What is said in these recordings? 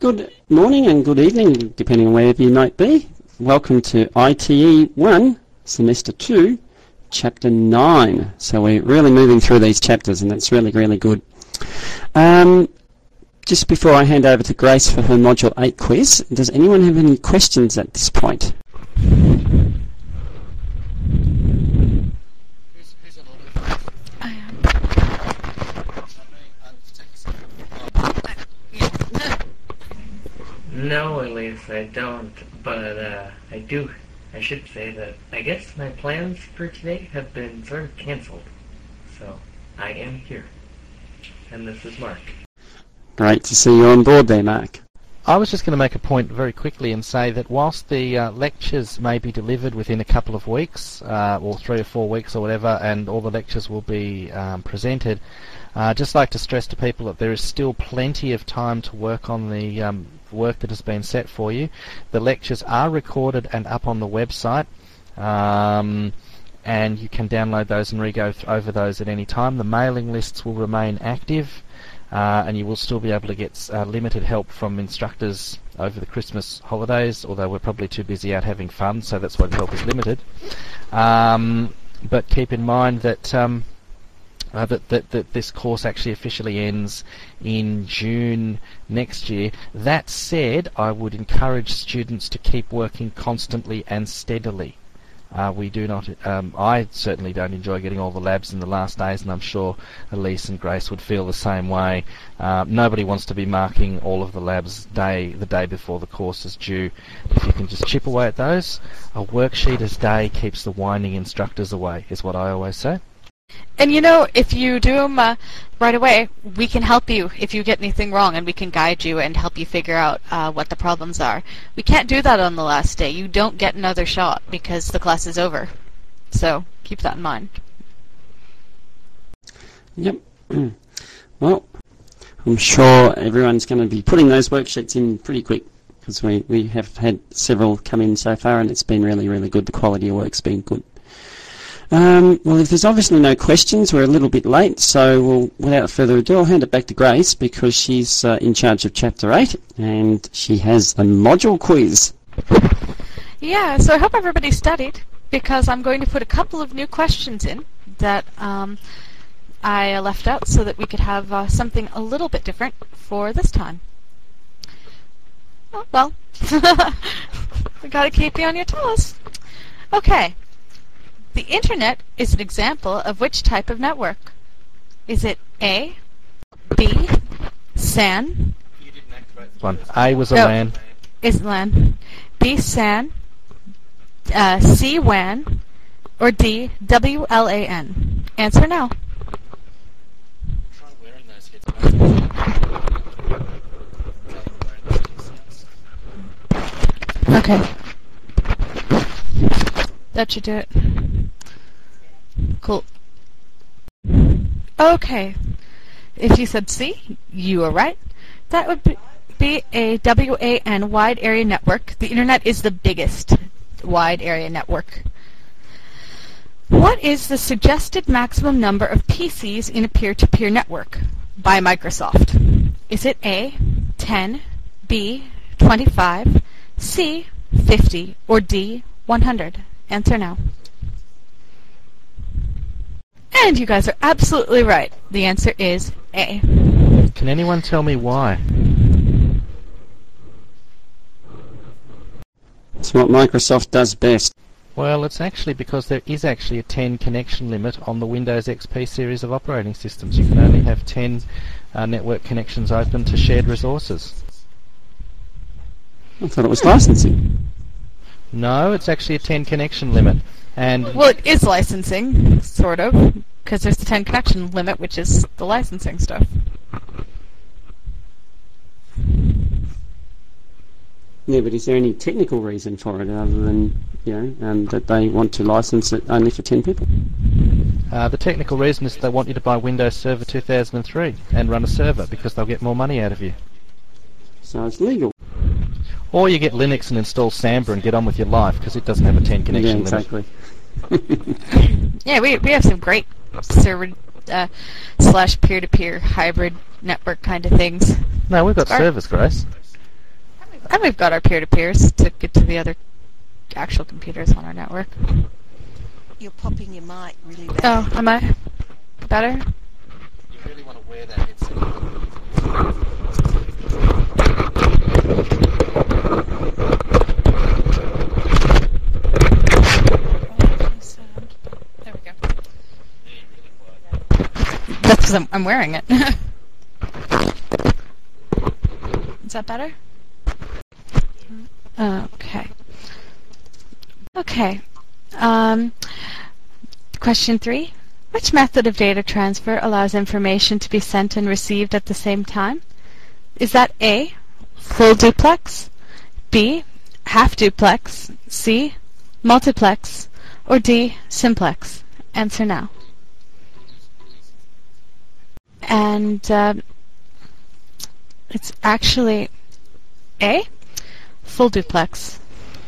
Good morning and good evening, depending on wherever you might be. Welcome to ITE 1, Semester 2, Chapter 9. So we're really moving through these chapters, and that's really, really good. Just before I hand over to Grace for her Module 8 quiz, does anyone have any questions at this point? I am. No, Elise, I don't, but I do. I should say that I guess my plans for today have been sort of cancelled. So, I am here. And this is Mark. Great to see you on board there, Mark. I was just going to make a point very quickly and say that whilst the lectures may be delivered within a couple of weeks, or 3 or 4 weeks or whatever, and all the lectures will be presented, I'd just like to stress to people that there is still plenty of time to work on the work that has been set for you. The lectures are recorded and up on the website, and you can download those and re-go over those at any time. The mailing lists will remain active, and you will still be able to get limited help from instructors over the Christmas holidays, although we're probably too busy out having fun, so that's why the help is limited. But keep in mind that that this course actually officially ends in June next year. That said, I would encourage students to keep working constantly and steadily. We do not. I certainly don't enjoy getting all the labs in the last days, and I'm sure Elise and Grace would feel the same way. Nobody wants to be marking all of the labs the day before the course is due. If you can just chip away at those, a worksheet a day keeps the whining instructors away, is what I always say. And you know, if you do them right away, we can help you if you get anything wrong, and we can guide you and help you figure out what the problems are. We can't do that on the last day. You don't get another shot because the class is over. So keep that in mind. Yep. Well, I'm sure everyone's going to be putting those worksheets in pretty quick, because we have had several come in so far, and it's been really, really good. The quality of work's been good. Well, if there's obviously no questions, we're a little bit late, so without further ado, I'll hand it back to Grace, because she's in charge of Chapter 8, and she has the module quiz. Yeah, so I hope everybody studied, because I'm going to put a couple of new questions in that I left out so that we could have something a little bit different for this time. Oh, well, we got to keep you on your toes. Okay. The Internet is an example of which type of network? Is it A, B, SAN? You didn't activate this one. A was a LAN. Is LAN. B, SAN, C, WAN, or D, WLAN? Answer now. Try wearing those headphones. Okay. That should do it. Cool. Okay. If you said C, you are right. That would be a WAN, wide area network. The Internet is the biggest wide area network. What is the suggested maximum number of PCs in a peer-to-peer network by Microsoft? Is it A, 10, B, 25, C, 50, or D, 100? Answer now. And you guys are absolutely right. The answer is A. Can anyone tell me why? It's what Microsoft does best. Well, it's actually because there is actually a 10 connection limit on the Windows XP series of operating systems. You can only have 10 network connections open to shared resources. I thought it was licensing. No, it's actually a 10 connection limit. And well, it is licensing, sort of, because there's the 10 connection limit, which is the licensing stuff. Yeah, but is there any technical reason for it other than, that they want to license it only for 10 people? The technical reason is they want you to buy Windows Server 2003 and run a server, because they'll get more money out of you. So it's legal. Or you get Linux and install Samba and get on with your life, because it doesn't have a 10 connection limit. Yeah, exactly. Yeah, we have some great server / peer-to-peer hybrid network kind of things. No, we've got servers, Grace. And we've got our peer-to-peers to get to the other actual computers on our network. You're popping your mic really bad. Oh, am I better? You really want to wear that headset. There we go. That's because I'm wearing it. Is that better? Okay. Okay. Question 3. Which method of data transfer allows information to be sent and received at the same time? Is that A, full duplex, B, half duplex, C, multiplex, or D, simplex? Answer now. And it's actually A, full duplex.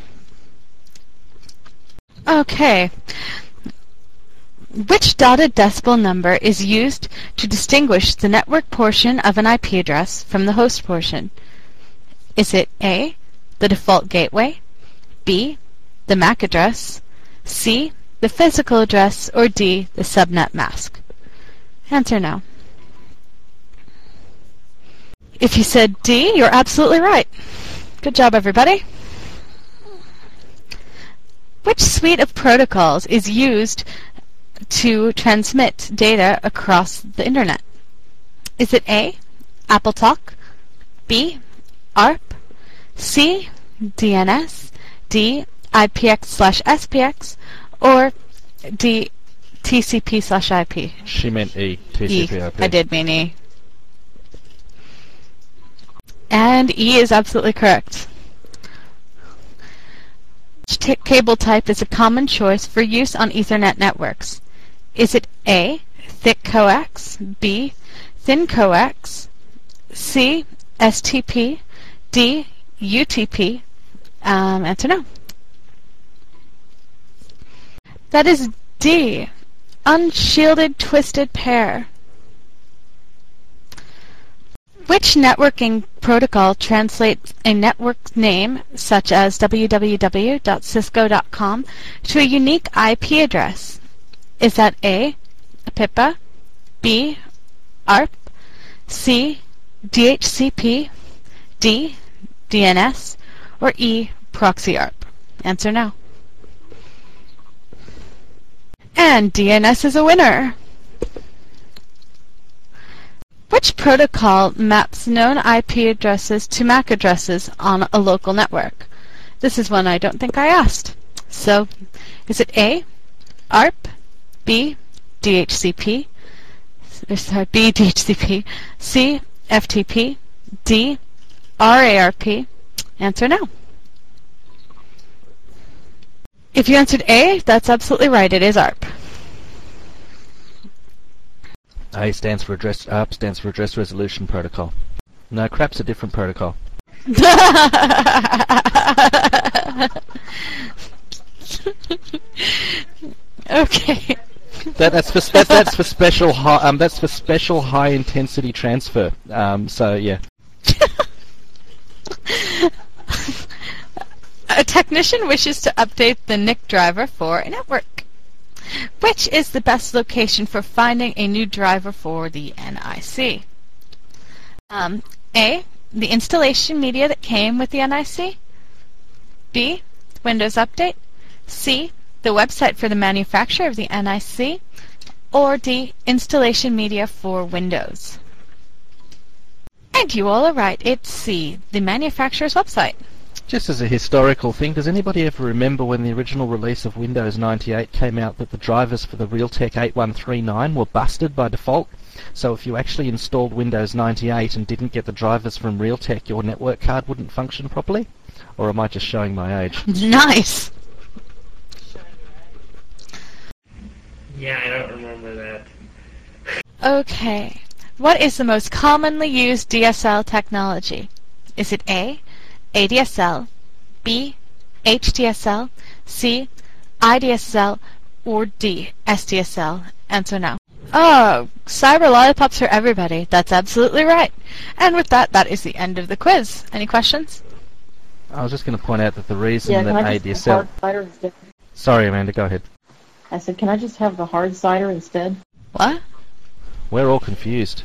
Okay. Which dotted decimal number is used to distinguish the network portion of an IP address from the host portion? Is it A, the default gateway, B, the MAC address, C, the physical address, or D, the subnet mask? Answer now. If you said D, you're absolutely right. Good job, everybody. Which suite of protocols is used to transmit data across the internet? Is it A, AppleTalk, B, ARP, C, DNS, D, IPX/SPX, or D, TCP/IP? She meant E, TCP/IP. I did mean E. And E is absolutely correct. Which cable type is a common choice for use on Ethernet networks? Is it A, thick coax, B, thin coax, C, STP, D, UTP? Answer no. That is D, unshielded twisted pair. Which networking protocol translates a network name, such as www.cisco.com, to a unique IP address? Is that A, PIPA, B, ARP, C, DHCP, D, DNS, or E, proxy ARP? Answer now. And DNS is a winner. Which protocol maps known IP addresses to MAC addresses on a local network? This is one I don't think I asked. So, is it A, ARP, B, DHCP, B, DHCP, C, FTP, D, RARP? Answer no. If you answered A, that's absolutely right. It is ARP. A stands for address. ARP stands for Address Resolution Protocol. No, CRAP's a different protocol. Okay. That's for special high intensity transfer. So yeah. A technician wishes to update the NIC driver for a network. Which is the best location for finding a new driver for the NIC? A, the installation media that came with the NIC. B, Windows Update. C, the website for the manufacturer of the NIC. Or D, installation media for Windows. And you all are right. It's C, the manufacturer's website. Just as a historical thing, does anybody ever remember when the original release of Windows 98 came out that the drivers for the Realtek 8139 were busted by default? So if you actually installed Windows 98 and didn't get the drivers from Realtek, your network card wouldn't function properly? Or am I just showing my age? Nice! Yeah, I don't remember that. Okay. What is the most commonly used DSL technology? Is it A, ADSL, B, HDSL, C, IDSL, or D, SDSL? Answer now. Oh, cyber lollipops for everybody. That's absolutely right. And with that, that is the end of the quiz. Any questions? I was just going to point out that the reason Yeah, that can I just have ADSL... hard cider instead? Sorry, Amanda, go ahead. I said, can I just have the hard cider instead? What? We're all confused.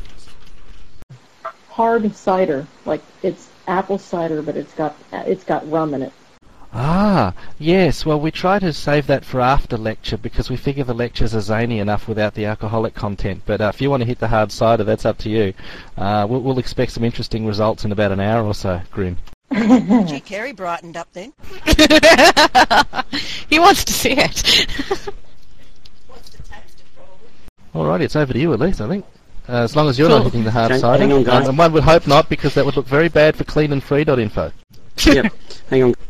Hard cider, like it's apple cider, but it's got rum in it. Ah, yes. Well, we try to save that for after lecture because we figure the lectures are zany enough without the alcoholic content. But if you want to hit the hard cider, that's up to you. We'll expect some interesting results in about an hour or so, Grim. Gee, Kerry brightened up then. He wants to see it. Alrighty, it's over to you, Elise, I think. As long as you're not hitting the hard Okay, cider. hang on, guys. And one would hope not, because that would look very bad for cleanandfree.info. Yep. Hang on.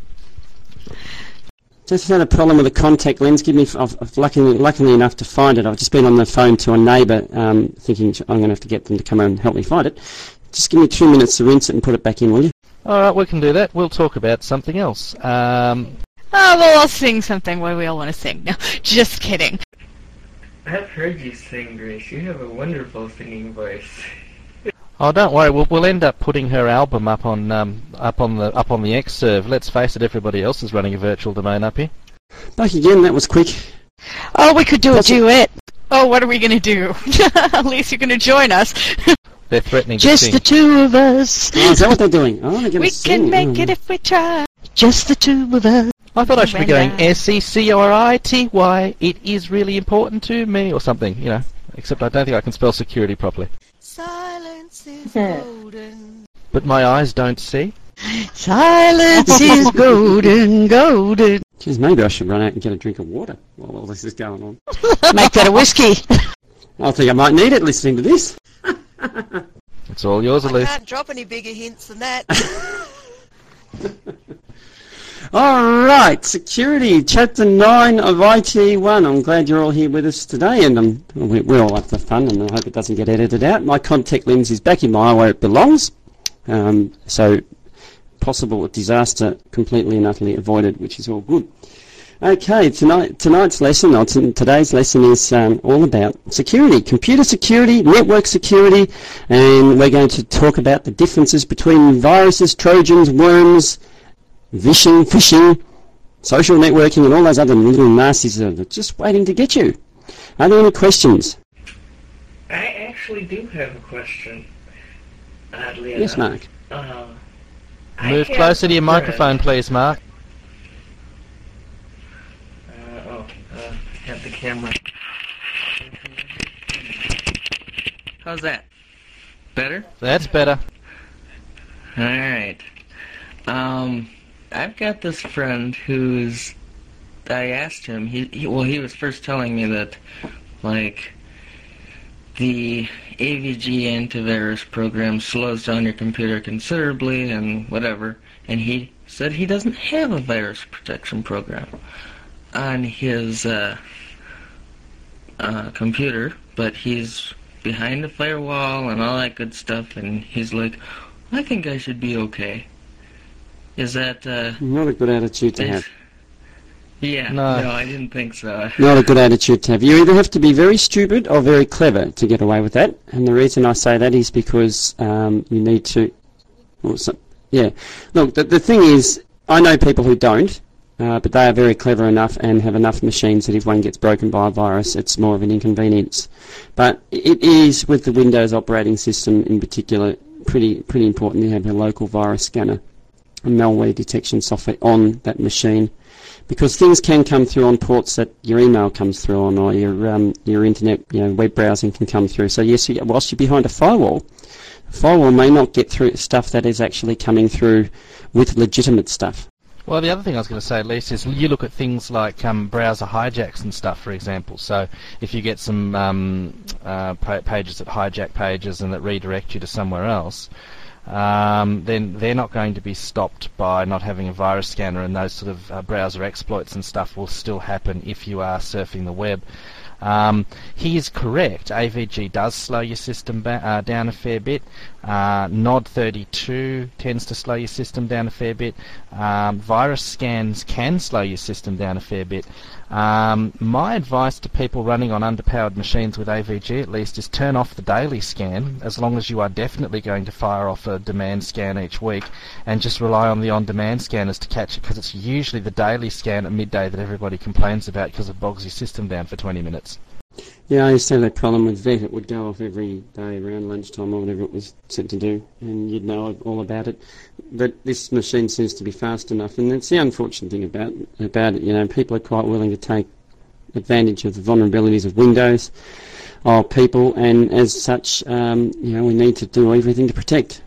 Just had a problem with the contact lens. I've luckily enough to find it. I've just been on the phone to a neighbour, thinking I'm going to have to get them to come and help me find it. Just give me 2 minutes to rinse it and put it back in, will you? Alright, we can do that. We'll talk about something else. Oh, well, I'll sing something where we all want to sing. No, just kidding. I've heard you sing, Grace. You have a wonderful singing voice. Oh, don't worry. We'll end up putting her album up on the Xserve. Let's face it, everybody else is running a virtual domain up here. Back again, that was quick. Oh, we could do a duet. Oh, what are we going to do? At least you're going to join us. They're threatening to Just sing. the two of us. Oh, is that what they're doing? Oh, they're going to We sing. can make it if we try. Just the two of us. I thought I should be going When I- SECRITY. It is really important to me, or something, you know. Except I don't think I can spell security properly. Silence is golden. But my eyes don't see. Silence is golden, golden. Jeez, maybe I should run out and get a drink of water while all this is going on. Make that a whiskey. I think I might need it listening to this. It's all yours, I Elise. can't drop any bigger hints than that. All right, security, chapter 9 of IT1. I'm glad you're all here with us today, and we're all up for fun, and I hope it doesn't get edited out. My contact lens is back in my eye where it belongs, so possible disaster completely and utterly avoided, which is all good. Okay, today's lesson is all about security, computer security, network security, and we're going to talk about the differences between viruses, trojans, worms, phishing, social networking, and all those other little nasties that are just waiting to get you. Are there any questions? I actually do have a question. Oddly Yes, enough. Mark. Move closer to your microphone, please, Mark. Have the camera. How's that? Better? That's better. Alright. I've got this friend I asked him, he was first telling me that, like, the AVG antivirus program slows down your computer considerably and whatever, and he said he doesn't have a virus protection program on his computer, but he's behind the firewall and all that good stuff, and he's like, I think I should be okay. Is that, Not a good attitude to have. Yeah, No. I didn't think so. Not a good attitude to have. You either have to be very stupid or very clever to get away with that. And the reason I say that is because you need to... yeah. Look, the thing is, I know people who don't, but they are very clever enough and have enough machines that if one gets broken by a virus, it's more of an inconvenience. But it is, with the Windows operating system in particular, pretty important to have a local virus scanner and malware detection software on that machine, because things can come through on ports that your email comes through on, or your internet, web browsing can come through. So yes, whilst you're behind a firewall, the firewall may not get through stuff that is actually coming through with legitimate stuff. Well, the other thing I was going to say, Lisa, is you look at things like browser hijacks and stuff, for example. So if you get some pages that hijack pages and that redirect you to somewhere else, then they're not going to be stopped by not having a virus scanner, and those sort of browser exploits and stuff will still happen if you are surfing the web. He is correct. AVG does slow your system down a fair bit. NOD32 tends to slow your system down a fair bit. Virus scans can slow your system down a fair bit. My advice to people running on underpowered machines with AVG at least is turn off the daily scan, as long as you are definitely going to fire off a demand scan each week, and just rely on the on-demand scanners to catch it, because it's usually the daily scan at midday that everybody complains about because it bogs your system down for 20 minutes. Yeah, I used to have that problem with VET. It would go off every day around lunchtime or whatever it was set to do, and you'd know all about it. But this machine seems to be fast enough, and that's the unfortunate thing about it. You know, people are quite willing to take advantage of the vulnerabilities of Windows, of people, and as such, you know, we need to do everything to protect.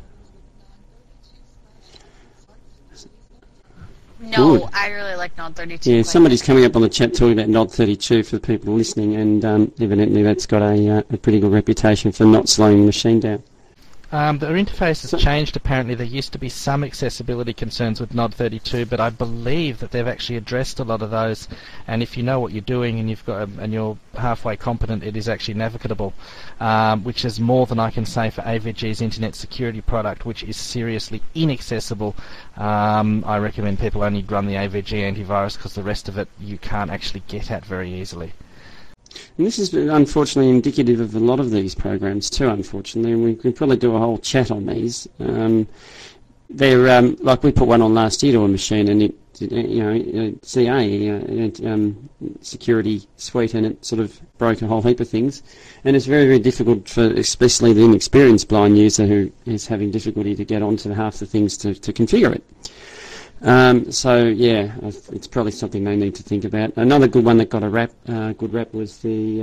No, Good. I really like NOD32. Yeah, quite somebody's a bit. coming up on the chat talking about NOD32 for the people listening, and evidently that's got a pretty good reputation for not slowing the machine down. The interface has changed apparently. There used to be some accessibility concerns with NOD32, but I believe that they've actually addressed a lot of those, and if you know what you're doing and you're halfway competent, it is actually navigable, which is more than I can say for AVG's internet security product, which is seriously inaccessible. I recommend people only run the AVG antivirus because the rest of it you can't actually get at very easily. And this is unfortunately indicative of a lot of these programs too, unfortunately, and we could probably do a whole chat on these. They're like we put one on last year to a machine, and it, you know, CA, security suite, and it sort of broke a whole heap of things. And it's very, very difficult for especially the inexperienced blind user who is having difficulty to get onto half the things to configure it. So yeah, it's probably something they need to think about. Another good one that got a good rap was the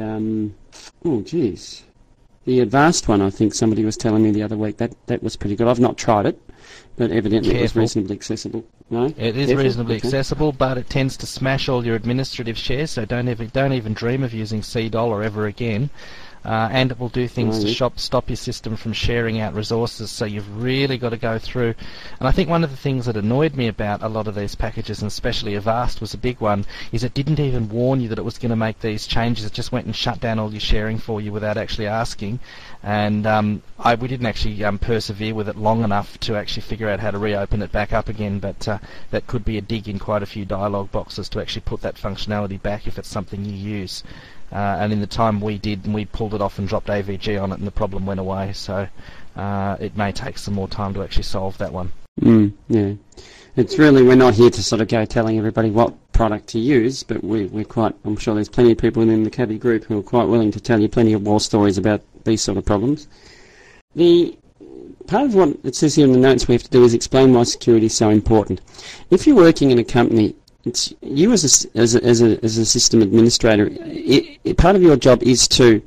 the Avast one. I think somebody was telling me the other week that was pretty good. I've not tried it, but evidently it was reasonably accessible. No, it is reasonably accessible, but it tends to smash all your administrative shares. So don't even dream of using CDOLLAR ever again. And it will do things to stop your system from sharing out resources, so you've really got to go through. And I think one of the things that annoyed me about a lot of these packages, and especially Avast was a big one, is it didn't even warn you that it was going to make these changes. It just went and shut down all your sharing for you without actually asking. And we didn't actually persevere with it long enough to actually figure out how to reopen it back up again, but that could be a dig in quite a few dialog boxes to actually put that functionality back if it's something you use. And in the time we did, we pulled it off and dropped AVG on it, and the problem went away. So it may take some more time to actually solve that one. Yeah, it's really, we're not here to sort of go telling everybody what product to use, but we're quite, I'm sure there's plenty of people within the Cavi group who are quite willing to tell you plenty of war stories about these sort of problems. The part of what it says here in the notes we have to do is explain why security is so important. If you're working in a company, it's you as a system administrator. Part of your job is to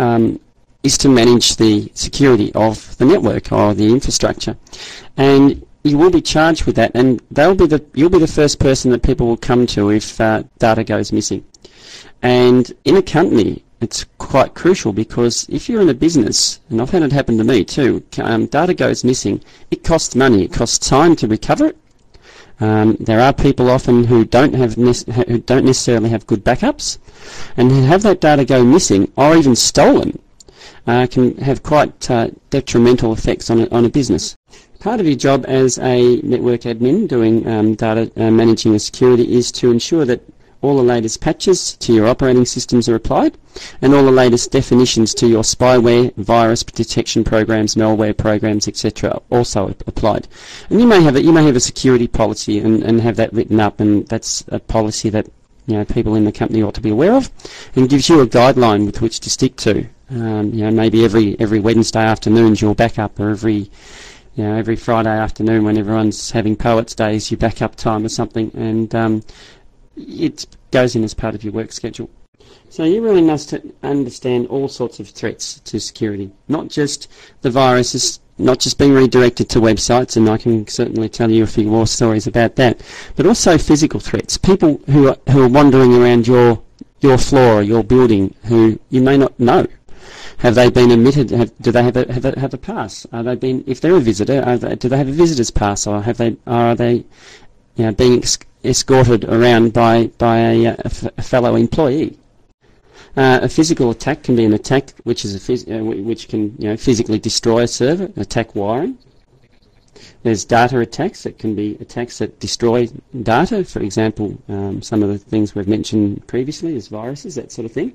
manage the security of the network or the infrastructure, and you will be charged with that. And you'll be the first person that people will come to if data goes missing. And in a company, it's quite crucial, because if you're in a business, and I've had it happen to me too, data goes missing. It costs money. It costs time to recover it. There are people often who don't necessarily have good backups, and who have that data go missing or even stolen can have quite detrimental effects on a business. Part of your job as a network admin doing data managing the security is to ensure that all the latest patches to your operating systems are applied, and all the latest definitions to your spyware, virus detection programs, malware programs, etc. also applied. And you may have a security policy and have that written up, and that's a policy that, you know, people in the company ought to be aware of, and gives you a guideline with which to stick to. Maybe every Wednesday afternoon's your backup, or every Friday afternoon when everyone's having Poets Days, your backup time or something, and it goes in as part of your work schedule. So you really must understand all sorts of threats to security, not just the viruses, not just being redirected to websites, and I can certainly tell you a few war stories about that, but also physical threats. People who are wandering around your floor or your building who you may not know. Have they been admitted? Do they have a pass? If they're a visitor, do they have a visitor's pass, or are they being escorted around by a fellow employee? A physical attack can be an attack which is which can physically destroy a server, attack wiring. There's data attacks that can be attacks that destroy data. For example, some of the things we've mentioned previously is viruses, that sort of thing.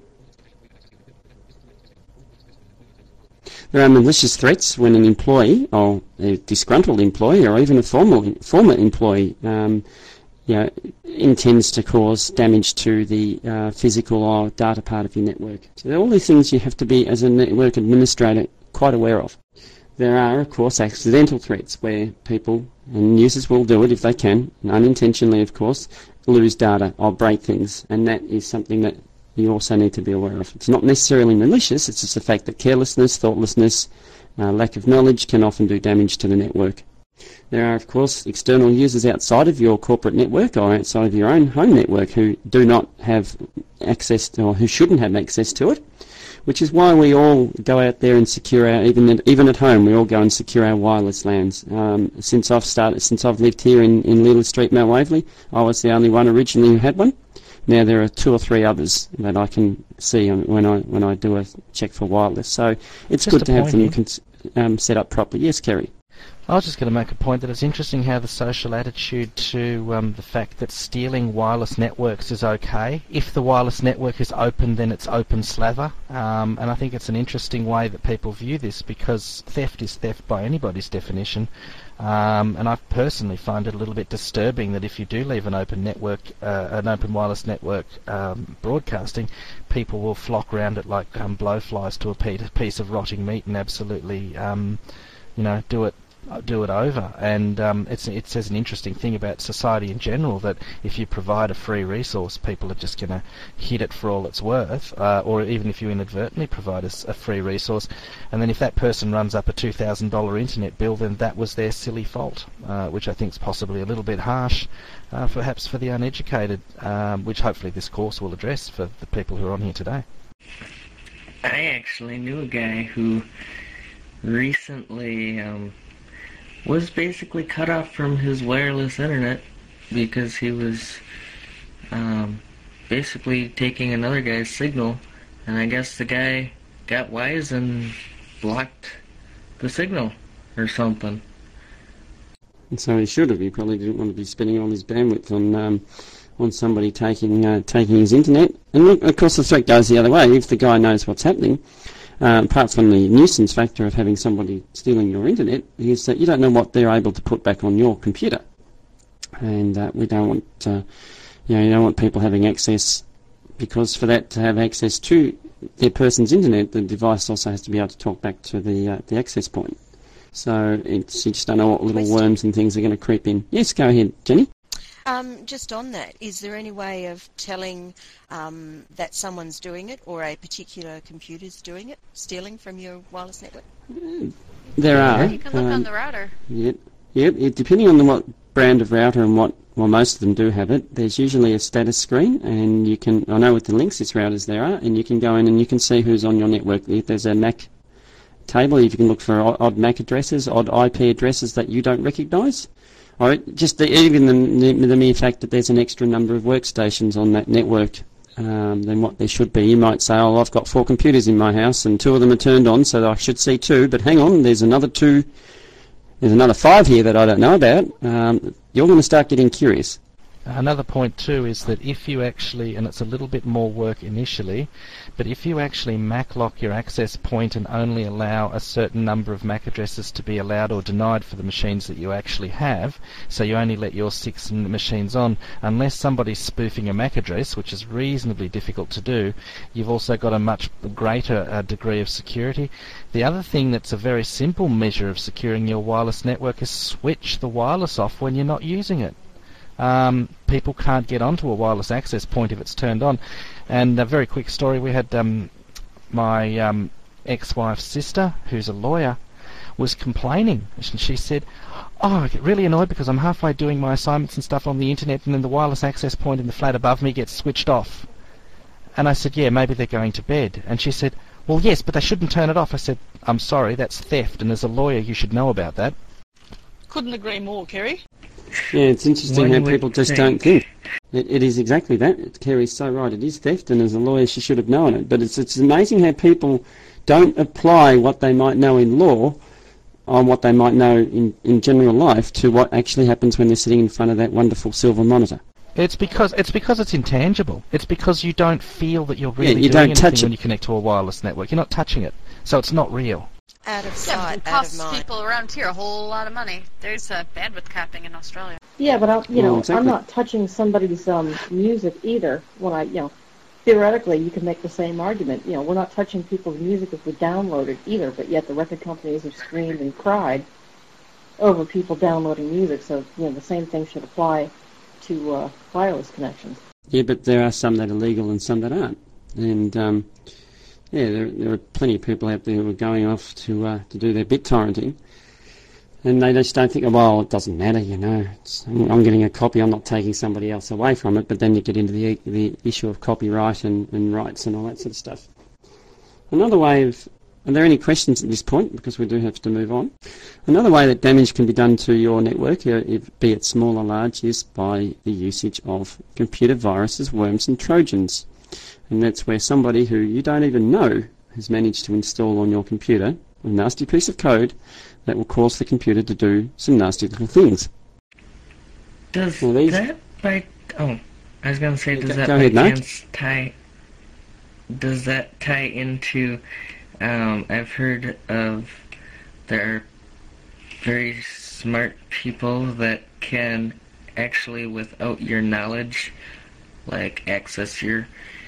There are malicious threats when an employee, or a disgruntled employee, or even a former employee, intends to cause damage to the physical or data part of your network. So all these things you have to be, as a network administrator, quite aware of. There are, of course, accidental threats where people and users will do it if they can, and unintentionally, of course, lose data or break things, and that is something that you also need to be aware of. It's not necessarily malicious, it's just the fact that carelessness, thoughtlessness, lack of knowledge can often do damage to the network. There are, of course, external users outside of your corporate network or outside of your own home network who do not have access to, or who shouldn't have access to it, which is why we all go out there and secure our, even at home, we all go and secure our wireless LANs. Since I've lived here in Leela Street, Mount Waverley, I was the only one originally who had one. Now there are 2 or 3 others that I can see when I do a check for wireless. So it's Just good to have them set up properly. Yes, Kerry. I was just going to make a point that it's interesting how the social attitude to the fact that stealing wireless networks is okay. If the wireless network is open, then it's open slather. And I think it's an interesting way that people view this, because theft is theft by anybody's definition. And I personally find it a little bit disturbing that if you do leave an open network, an open wireless network broadcasting, people will flock around it like blowflies to a piece of rotting meat and absolutely, do it over. And it says an interesting thing about society in general, that if you provide a free resource, people are just going to hit it for all it's worth, or even if you inadvertently provide a free resource, and then if that person runs up a $2,000 internet bill, then that was their silly fault, which I think is possibly a little bit harsh, perhaps for the uneducated, which hopefully this course will address for the people who are on here today. I actually knew a guy who recently was basically cut off from his wireless internet because he was basically taking another guy's signal, and I guess the guy got wise and blocked the signal or something. And so he should have. He probably didn't want to be spending all his bandwidth on somebody taking his internet. And look, of course, the threat goes the other way. If the guy knows what's happening, apart from the nuisance factor of having somebody stealing your internet, is that you don't know what they're able to put back on your computer, and we don't want you don't want people having access, because for that to have access to their person's internet, the device also has to be able to talk back to the access point. So you just don't know what little worms and things are going to creep in. Yes, go ahead, Jenny. Just on that, is there any way of telling that someone's doing it, or a particular computer's doing it, stealing from your wireless network? There are. You can look on the router. Yep. Depending on what brand of router and most of them do have it, there's usually a status screen, and you can, I know with the Linksys routers there are, and you can go in and you can see who's on your network. If there's a MAC table, if you can look for odd MAC addresses, odd IP addresses that you don't recognise. Or just even the mere fact that there's an extra number of workstations on that network than what there should be. You might say, oh, I've got 4 computers in my house and 2 of them are turned on, so I should see 2, but hang on, there's another 5 here that I don't know about. You're going to start getting curious. Another point too is that if you actually, and it's a little bit more work initially, but if you actually MAC lock your access point and only allow a certain number of MAC addresses to be allowed or denied for the machines that you actually have, so you only let your 6 machines on, unless somebody's spoofing a MAC address, which is reasonably difficult to do, you've also got a much greater degree of security. The other thing that's a very simple measure of securing your wireless network is switch the wireless off when you're not using it. People can't get onto a wireless access point if it's turned on. And a very quick story, we had my ex-wife's sister, who's a lawyer, was complaining. And she said, oh, I get really annoyed because I'm halfway doing my assignments and stuff on the internet, and then the wireless access point in the flat above me gets switched off. And I said, yeah, maybe they're going to bed. And she said, well, yes, but they shouldn't turn it off. I said, I'm sorry, that's theft, and as a lawyer you should know about that. Couldn't agree more, Kerry. Yeah, it's interesting One how would people just think. don't think. It is exactly that. Kerry's so right. It is theft, and as a lawyer, she should have known it. But it's amazing how people don't apply what they might know in law on what they might know in general life to what actually happens when they're sitting in front of that wonderful silver monitor. It's because it's intangible. It's because you don't feel that you're really you doing don't touch anything when it. you connect to a wireless network. You're not touching it, so it's not real. Out of Yeah, sight, but it out of costs mind. people around here a whole lot of money. There's bandwidth capping in Australia. Yeah, but Exactly. I'm not touching somebody's music either. When theoretically, you can make the same argument. We're not touching people's music if we download it either. But yet the record companies have screamed and cried over people downloading music. So the same thing should apply to wireless connections. Yeah, but there are some that are legal and some that aren't. And there are plenty of people out there who are going off to do their BitTorrenting, and they just don't think, well, it doesn't matter, I'm getting a copy, I'm not taking somebody else away from it. But then you get into the issue of copyright and rights and all that sort of stuff. Another way of... Are there any questions at this point? Because we do have to move on. Another way that damage can be done to your network, be it small or large, is by the usage of computer viruses, worms and trojans. And that's where somebody who you don't even know has managed to install on your computer a nasty piece of code that will cause the computer to do some nasty little things. Does Well, these- that by... Oh, I was going to say, does Go that by ahead, Mike. chance tie... Does that tie into... I've heard of... There are very smart people that can actually, without your knowledge, like access your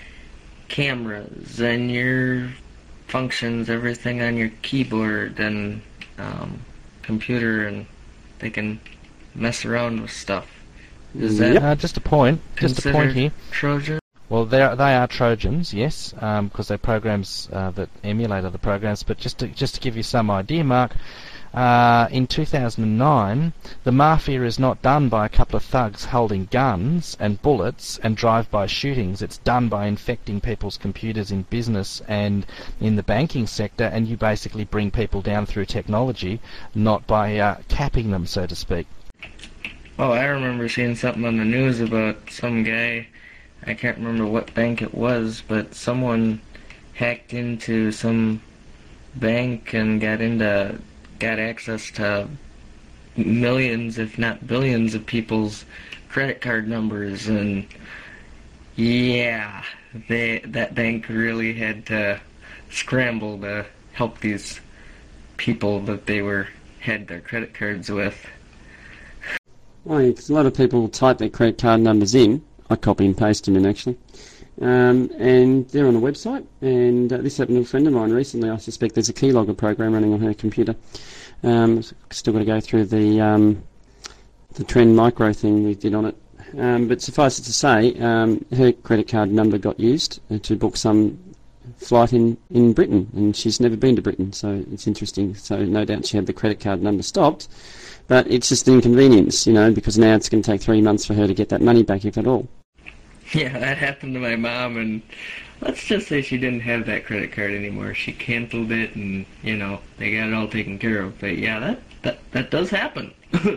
cameras and your functions, everything on your keyboard and computer, and they can mess around with stuff. Is that Yep. Just a point considered here. Trojan? Well, they are Trojans, yes, because they're programs that emulate other programs. But just to give you some idea, Mark, in 2009, the mafia is not done by a couple of thugs holding guns and bullets and drive-by shootings. It's done by infecting people's computers in business and in the banking sector, and you basically bring people down through technology, not by capping them, so to speak. Oh, I remember seeing something on the news about some guy, I can't remember what bank it was, but someone hacked into some bank and got access to millions, if not billions, of people's credit card numbers, and yeah, that bank really had to scramble to help these people that they had their credit cards with. Oh, yeah, 'cause a lot of people type their credit card numbers in. I copy and paste them in, actually. And they're on the website. And this happened to a friend of mine recently. I suspect there's a keylogger program running on her computer. Still got to go through the Trend Micro thing we did on it. But suffice it to say, her credit card number got used to book some flight in Britain. And she's never been to Britain, so it's interesting. So no doubt she had the credit card number stopped. But it's just an inconvenience, because now it's going to take 3 months for her to get that money back, if at all. Yeah, that happened to my mom, and let's just say she didn't have that credit card anymore. She canceled it, and, they got it all taken care of. But yeah, that does happen.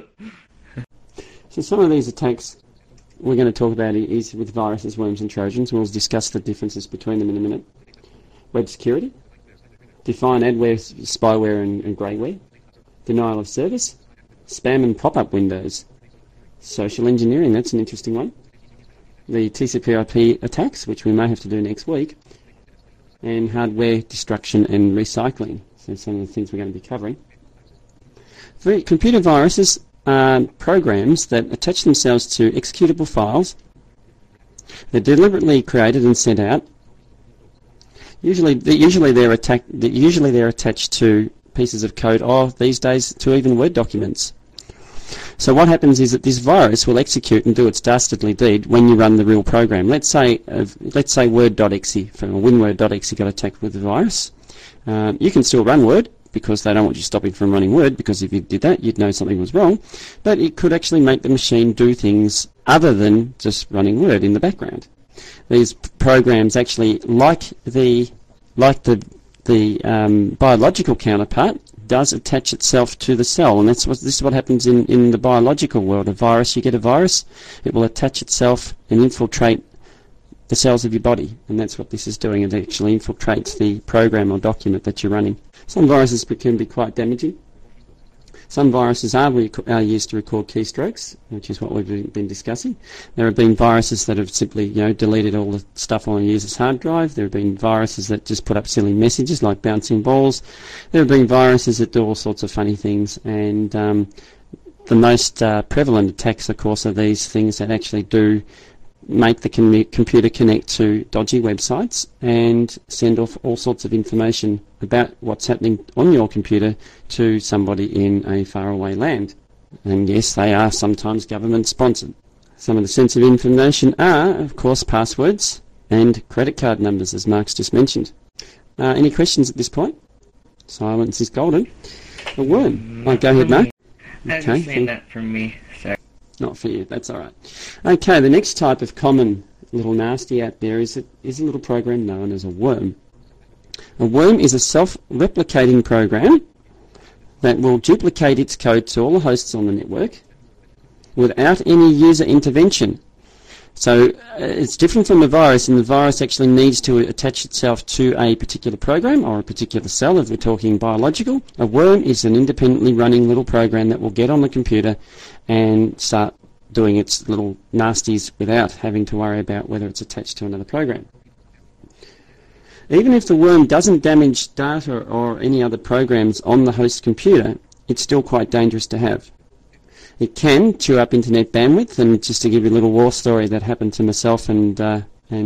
So some of these attacks we're going to talk about is with viruses, worms and trojans. We'll discuss the differences between them in a minute. Web security, define adware, spyware and greyware, denial of service, spam and pop-up windows, social engineering, that's an interesting one, the TCP/IP attacks, which we may have to do next week, and hardware destruction and recycling. So some of the things we're going to be covering. Computer viruses are programs that attach themselves to executable files. They're deliberately created and sent out. Usually they're attached to pieces of code, or these days to even Word documents. So what happens is that this virus will execute and do its dastardly deed when you run the real program. Let's say Word.exe from WinWord.exe got attacked with the virus. You can still run Word because they don't want you stopping from running Word, because if you did that, you'd know something was wrong. But it could actually make the machine do things other than just running Word in the background. These programs actually, like the biological counterpart, does attach itself to the cell, and this is what happens in the biological world. A virus, you get a virus, it will attach itself and infiltrate the cells of your body, and that's what this is doing. It actually infiltrates the program or document that you're running. Some viruses can be quite damaging. Some viruses are used to record keystrokes, which is what we've been discussing. There have been viruses that have simply, deleted all the stuff on a user's hard drive. There have been viruses that just put up silly messages like bouncing balls. There have been viruses that do all sorts of funny things, and the most prevalent attacks, of course, are these things that actually do make the computer connect to dodgy websites and send off all sorts of information about what's happening on your computer to somebody in a faraway land. And yes, they are sometimes government sponsored. Some of the sensitive information are, of course, passwords and credit card numbers, as Mark's just mentioned. Any questions at this point? Silence is golden. A worm. Go ahead, Mark. I haven't seen that from me, sorry. Not for you, that's all right. Okay, the next type of common little nasty out there is a little program known as a worm. A worm is a self-replicating program that will duplicate its code to all the hosts on the network without any user intervention. So it's different from a virus, and the virus actually needs to attach itself to a particular program or a particular cell, if we're talking biological. A worm is an independently running little program that will get on the computer and start doing its little nasties without having to worry about whether it's attached to another program. Even if the worm doesn't damage data or any other programs on the host computer, it's still quite dangerous to have. It can chew up internet bandwidth, and just to give you a little war story that happened to myself and a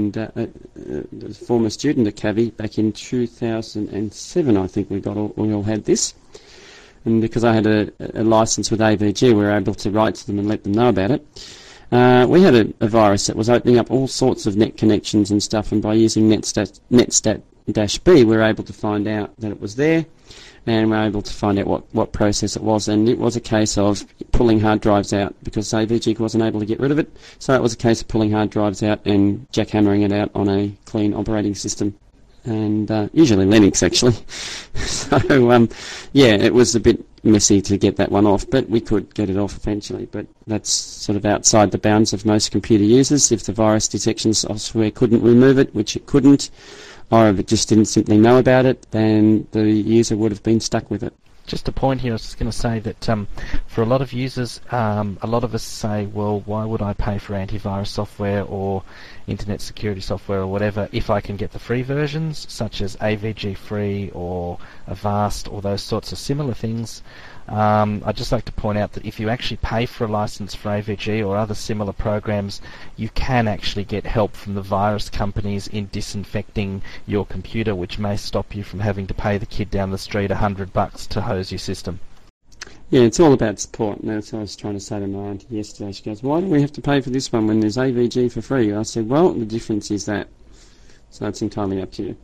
former student at Cavi back in 2007, I think we all had this. And because I had a license with AVG, we were able to write to them and let them know about it. We had a virus that was opening up all sorts of net connections and stuff, and by using netstat-b, we were able to find out that it was there, and we were able to find out what process it was. And it was a case of pulling hard drives out because AVG wasn't able to get rid of it. So it was a case of pulling hard drives out and jackhammering it out on a clean operating system. And usually Linux, actually. So, it was a bit messy to get that one off, but we could get it off eventually. But that's sort of outside the bounds of most computer users. If the virus detection software couldn't remove it, which it couldn't, or if it just didn't simply know about it, then the user would have been stuck with it. Just a point here, I was just going to say that for a lot of users, a lot of us say, well, why would I pay for antivirus software or internet security software or whatever if I can get the free versions, such as AVG Free or Avast or those sorts of similar things. I'd just like to point out that if you actually pay for a license for AVG or other similar programs, you can actually get help from the virus companies in disinfecting your computer, which may stop you from having to pay the kid down the street $100 to hose your system. Yeah, it's all about support, and that's what I was trying to say to my auntie yesterday. She goes, why do we have to pay for this one when there's AVG for free? I said, well, the difference is that. So it's entirely up to you.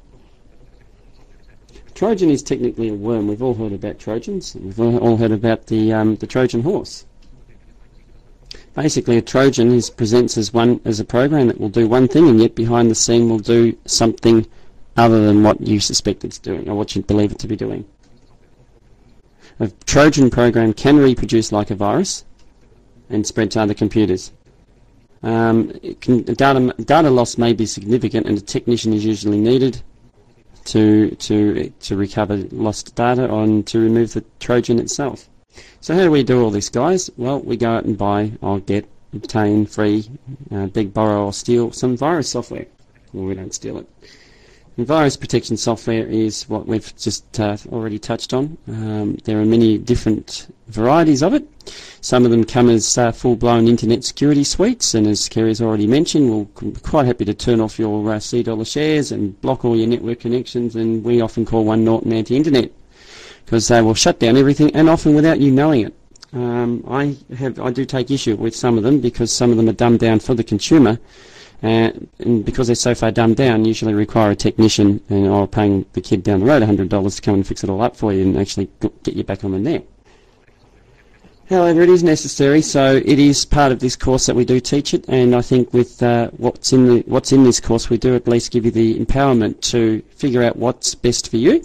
Trojan is technically a worm. We've all heard about Trojans. We've all heard about the Trojan horse. Basically, a Trojan presents as a program that will do one thing, and yet behind the scene will do something other than what you suspect it's doing or what you believe it to be doing. A Trojan program can reproduce like a virus and spread to other computers. Data loss may be significant, and a technician is usually needed to recover lost data and to remove the Trojan itself. So how do we do all this, guys? Well, we go out and buy, obtain, free, beg, borrow or steal some virus software. Well, we don't steal it. And virus protection software is what we've just already touched on. There are many different varieties of it. Some of them come as full-blown internet security suites, and as Kerry's already mentioned, we're quite happy to turn off your $C shares and block all your network connections, and we often call one Norton Anti-Internet because they will shut down everything, and often without you knowing it. I do take issue with some of them because some of them are dumbed down for the consumer, and because they're so far dumbed down, usually require a technician or paying the kid down the road $100 to come and fix it all up for you and actually get you back on the net. However, it is necessary, so it is part of this course that we do teach it, and I think with what's in this course, we do at least give you the empowerment to figure out what's best for you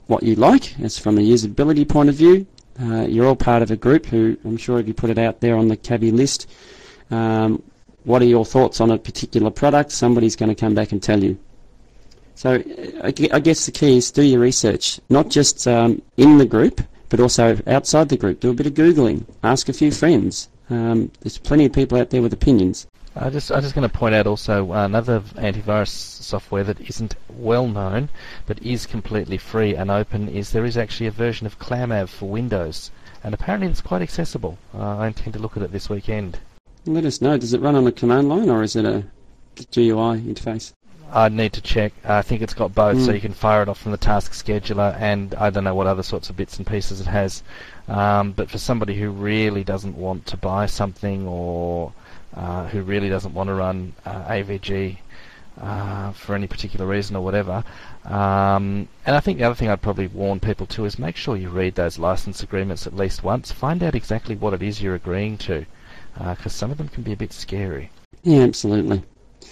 what you like, as from a usability point of view. You're all part of a group who, I'm sure if you put it out there on the Cavi list, what are your thoughts on a particular product, somebody's going to come back and tell you. So I guess the key is do your research, not just in the group, but also outside the group. Do a bit of Googling, ask a few friends. There's plenty of people out there with opinions. I'm just going to point out also another antivirus software that isn't well known but is completely free and open is there is actually a version of ClamAV for Windows, and apparently it's quite accessible. I intend to look at it this weekend. Let us know. Does it run on a command line or is it a GUI interface? I'd need to check. I think it's got both, so you can fire it off from the task scheduler, and I don't know what other sorts of bits and pieces it has. But for somebody who really doesn't want to buy something or who really doesn't want to run AVG for any particular reason or whatever. And I think the other thing I'd probably warn people to is make sure you read those license agreements at least once. Find out exactly what it is you're agreeing to, because some of them can be a bit scary. Yeah, absolutely.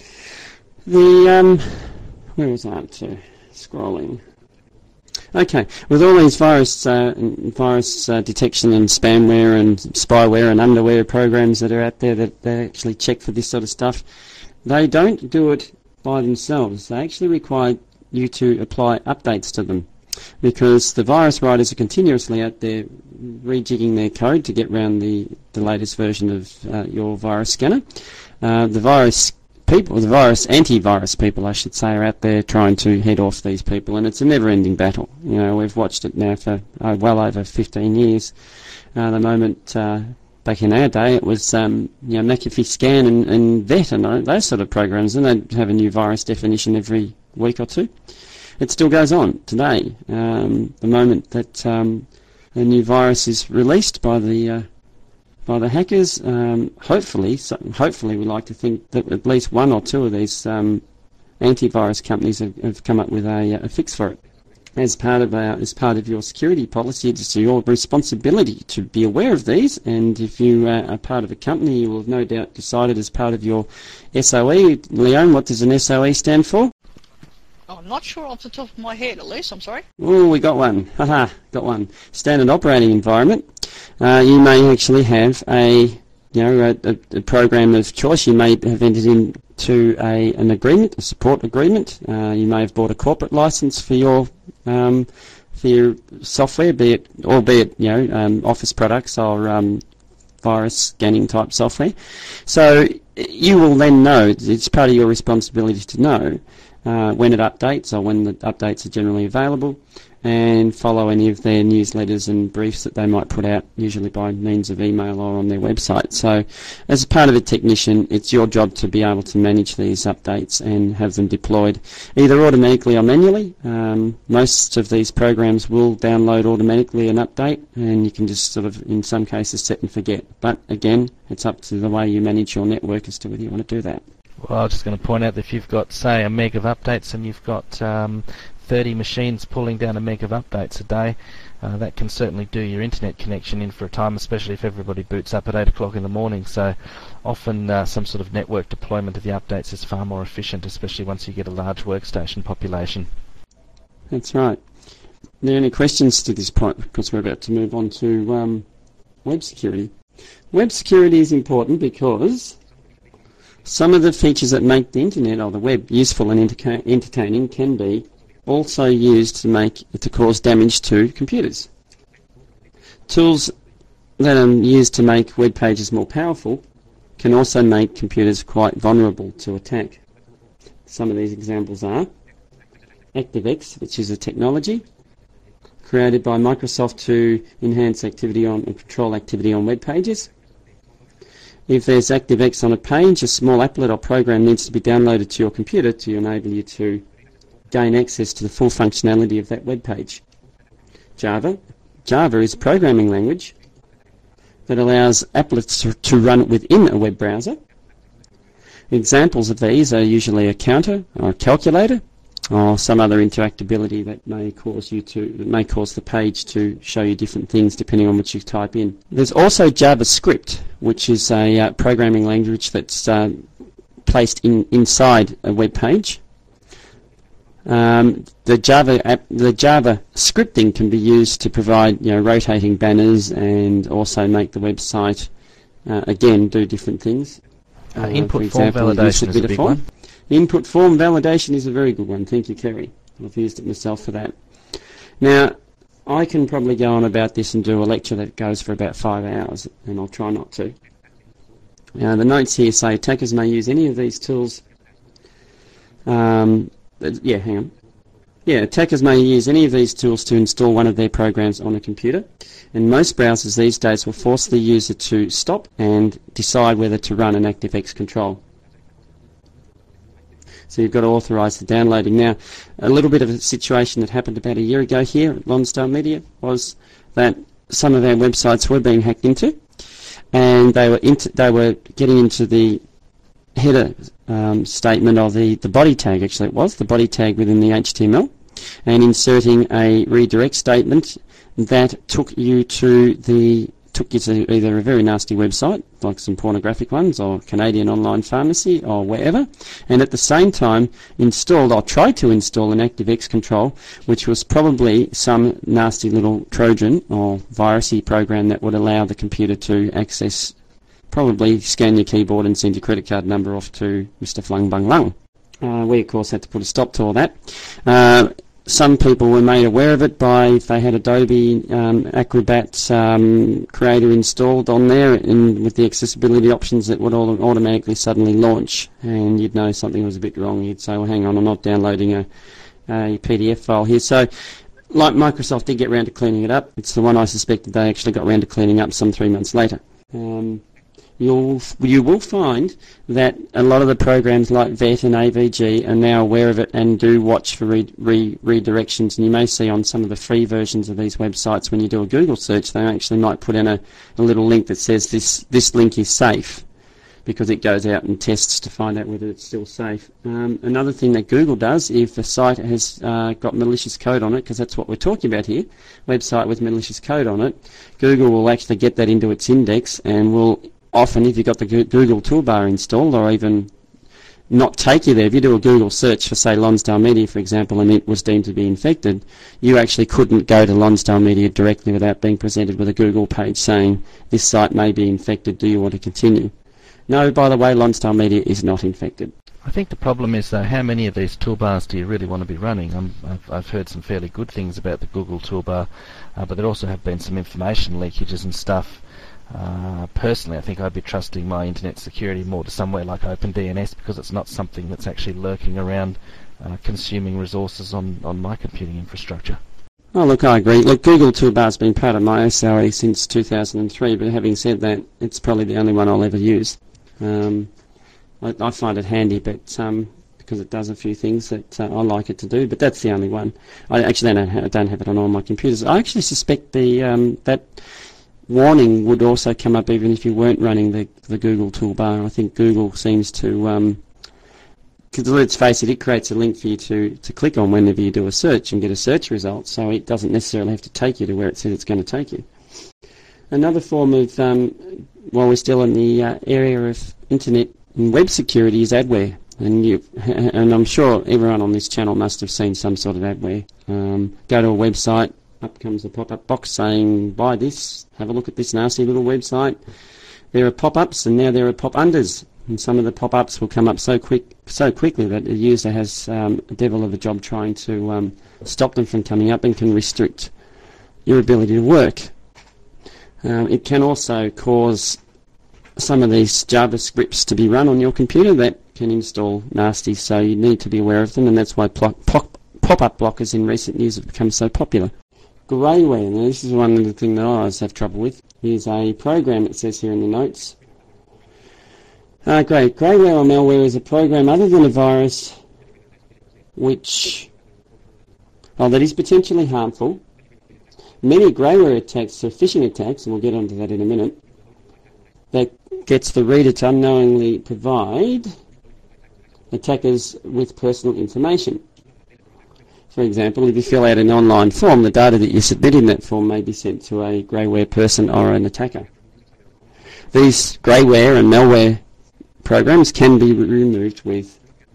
The where was I up to? Scrolling. Okay, with all these virus detection and spamware and spyware and underwear programs that are out there that actually check for this sort of stuff, they don't do it by themselves. They actually require you to apply updates to them, because the virus writers are continuously out there rejigging their code to get around the latest version of your virus scanner. The antivirus people, I should say, are out there trying to head off these people, and it's a never-ending battle. You know, we've watched it now for well over 15 years. The moment back in our day, it was McAfee Scan and VET and those sort of programs, and they'd have a new virus definition every week or two. It still goes on today. The moment that a new virus is released by the hackers, hopefully we like to think that at least one or two of these antivirus companies have come up with a fix for it. As part of your security policy, it's your responsibility to be aware of these, and if you are part of a company, you will have no doubt decided as part of your SOE. Leon, what does an SOE stand for? Oh, I'm not sure off the top of my head, at least, I'm sorry. Oh, we got one. Haha, got one. Standard operating environment. You may actually have a program of choice. You may have entered into an agreement, a support agreement. You may have bought a corporate license for your software, be it Office products or virus scanning type software. So you will then know, it's part of your responsibility to know when it updates or when the updates are generally available, and follow any of their newsletters and briefs that they might put out, usually by means of email or on their website. So as part of a technician, it's your job to be able to manage these updates and have them deployed either automatically or manually. Most of these programs will download automatically an update, and you can just sort of, in some cases, set and forget. But again, it's up to the way you manage your network as to whether you want to do that. Well, I was just going to point out that if you've got, say, a meg of updates and you've got 30 machines pulling down a meg of updates a day, that can certainly do your internet connection in for a time, especially if everybody boots up at 8 o'clock in the morning. So often some sort of network deployment of the updates is far more efficient, especially once you get a large workstation population. That's right. Are there any questions to this point? Because we're about to move on to web security. Web security is important because some of the features that make the internet or the web useful and entertaining can be also used to cause damage to computers. Tools that are used to make web pages more powerful can also make computers quite vulnerable to attack. Some of these examples are ActiveX, which is a technology created by Microsoft to enhance activity and control activity on web pages. If there's ActiveX on a page, a small applet or program needs to be downloaded to your computer to enable you to gain access to the full functionality of that web page. Java is a programming language that allows applets to run within a web browser. Examples of these are usually a counter or a calculator or some other interactability that may cause the page to show you different things depending on what you type in. There's also JavaScript, which is a programming language that's placed inside a web page. The Java scripting can be used to provide rotating banners and also make the website again do different things. Input form validation is a big one. Input form validation is a very good one. Thank you, Kerry. I've used it myself for that. Now, I can probably go on about this and do a lecture that goes for about 5 hours, and I'll try not to. The notes here say attackers may use any of these tools. Attackers may use any of these tools to install one of their programs on a computer, and most browsers these days will force the user to stop and decide whether to run an ActiveX control. So you've got to authorise the downloading. Now, a little bit of a situation that happened about a year ago here at Lonsdale Media was that some of our websites were being hacked into, and they were getting into the header statement of the body tag, actually it was, the body tag within the HTML, and inserting a redirect statement that took you to either a very nasty website, like some pornographic ones, or Canadian Online Pharmacy, or wherever, and at the same time tried to install an ActiveX control, which was probably some nasty little Trojan or virusy program that would allow the computer to access, probably scan your keyboard and send your credit card number off to Mr. Flung Bung Lung. We, of course, had to put a stop to all that. Some people were made aware of it if they had Adobe Acrobat Creator installed on there, and with the accessibility options that would automatically suddenly launch, and you'd know something was a bit wrong. You'd say, well, hang on, I'm not downloading a PDF file here. So, like Microsoft did get around to cleaning it up, it's the one I suspected they actually got around to cleaning up some 3 months later. You will find that a lot of the programs like VET and AVG are now aware of it and do watch for redirections. And you may see on some of the free versions of these websites, when you do a Google search, they actually might put in a little link that says this link is safe, because it goes out and tests to find out whether it's still safe. Another thing that Google does, if a site has got malicious code on it, because that's what we're talking about here, website with malicious code on it, Google will actually get that into its index and will often, if you've got the Google toolbar installed, or even not take you there, if you do a Google search for, say, Lonsdale Media, for example, and it was deemed to be infected, you actually couldn't go to Lonsdale Media directly without being presented with a Google page saying, this site may be infected, do you want to continue? No, by the way, Lonsdale Media is not infected. I think the problem is, though, how many of these toolbars do you really want to be running? I've heard some fairly good things about the Google toolbar, but there also have been some information leakages and stuff. Personally, I think I'd be trusting my internet security more to somewhere like OpenDNS, because it's not something that's actually lurking around consuming resources on my computing infrastructure. Oh, look, I agree. Look, Google Toolbar's been part of my SOE since 2003, but having said that, it's probably the only one I'll ever use. I find it handy, but because it does a few things that I like it to do, but that's the only one. I actually don't have it on all my computers. I actually suspect that warning would also come up even if you weren't running the Google toolbar. I think Google seems to, because let's face it, it creates a link for you to click on whenever you do a search and get a search result, so it doesn't necessarily have to take you to where it says it's going to take you. Another form of, while we're still in the area of internet and web security, is adware. And I'm sure everyone on this channel must have seen some sort of adware. Go to a website, up comes a pop-up box saying, buy this, have a look at this nasty little website. There are pop-ups, and now there are pop-unders. And some of the pop-ups will come up so quickly that the user has a devil of a job trying to stop them from coming up, and can restrict your ability to work. It can also cause some of these JavaScripts to be run on your computer that can install nasties, so you need to be aware of them, and that's why pop-up blockers in recent years have become so popular. Greyware, now this is one of the things that I always have trouble with. Here's a program, it says here in the notes. Greyware or malware is a program other than a virus that is potentially harmful. Many greyware attacks are phishing attacks, and we'll get onto that in a minute, that gets the reader to unknowingly provide attackers with personal information. For example, if you fill out an online form, the data that you submit in that form may be sent to a greyware person or an attacker. These greyware and malware programs can be removed with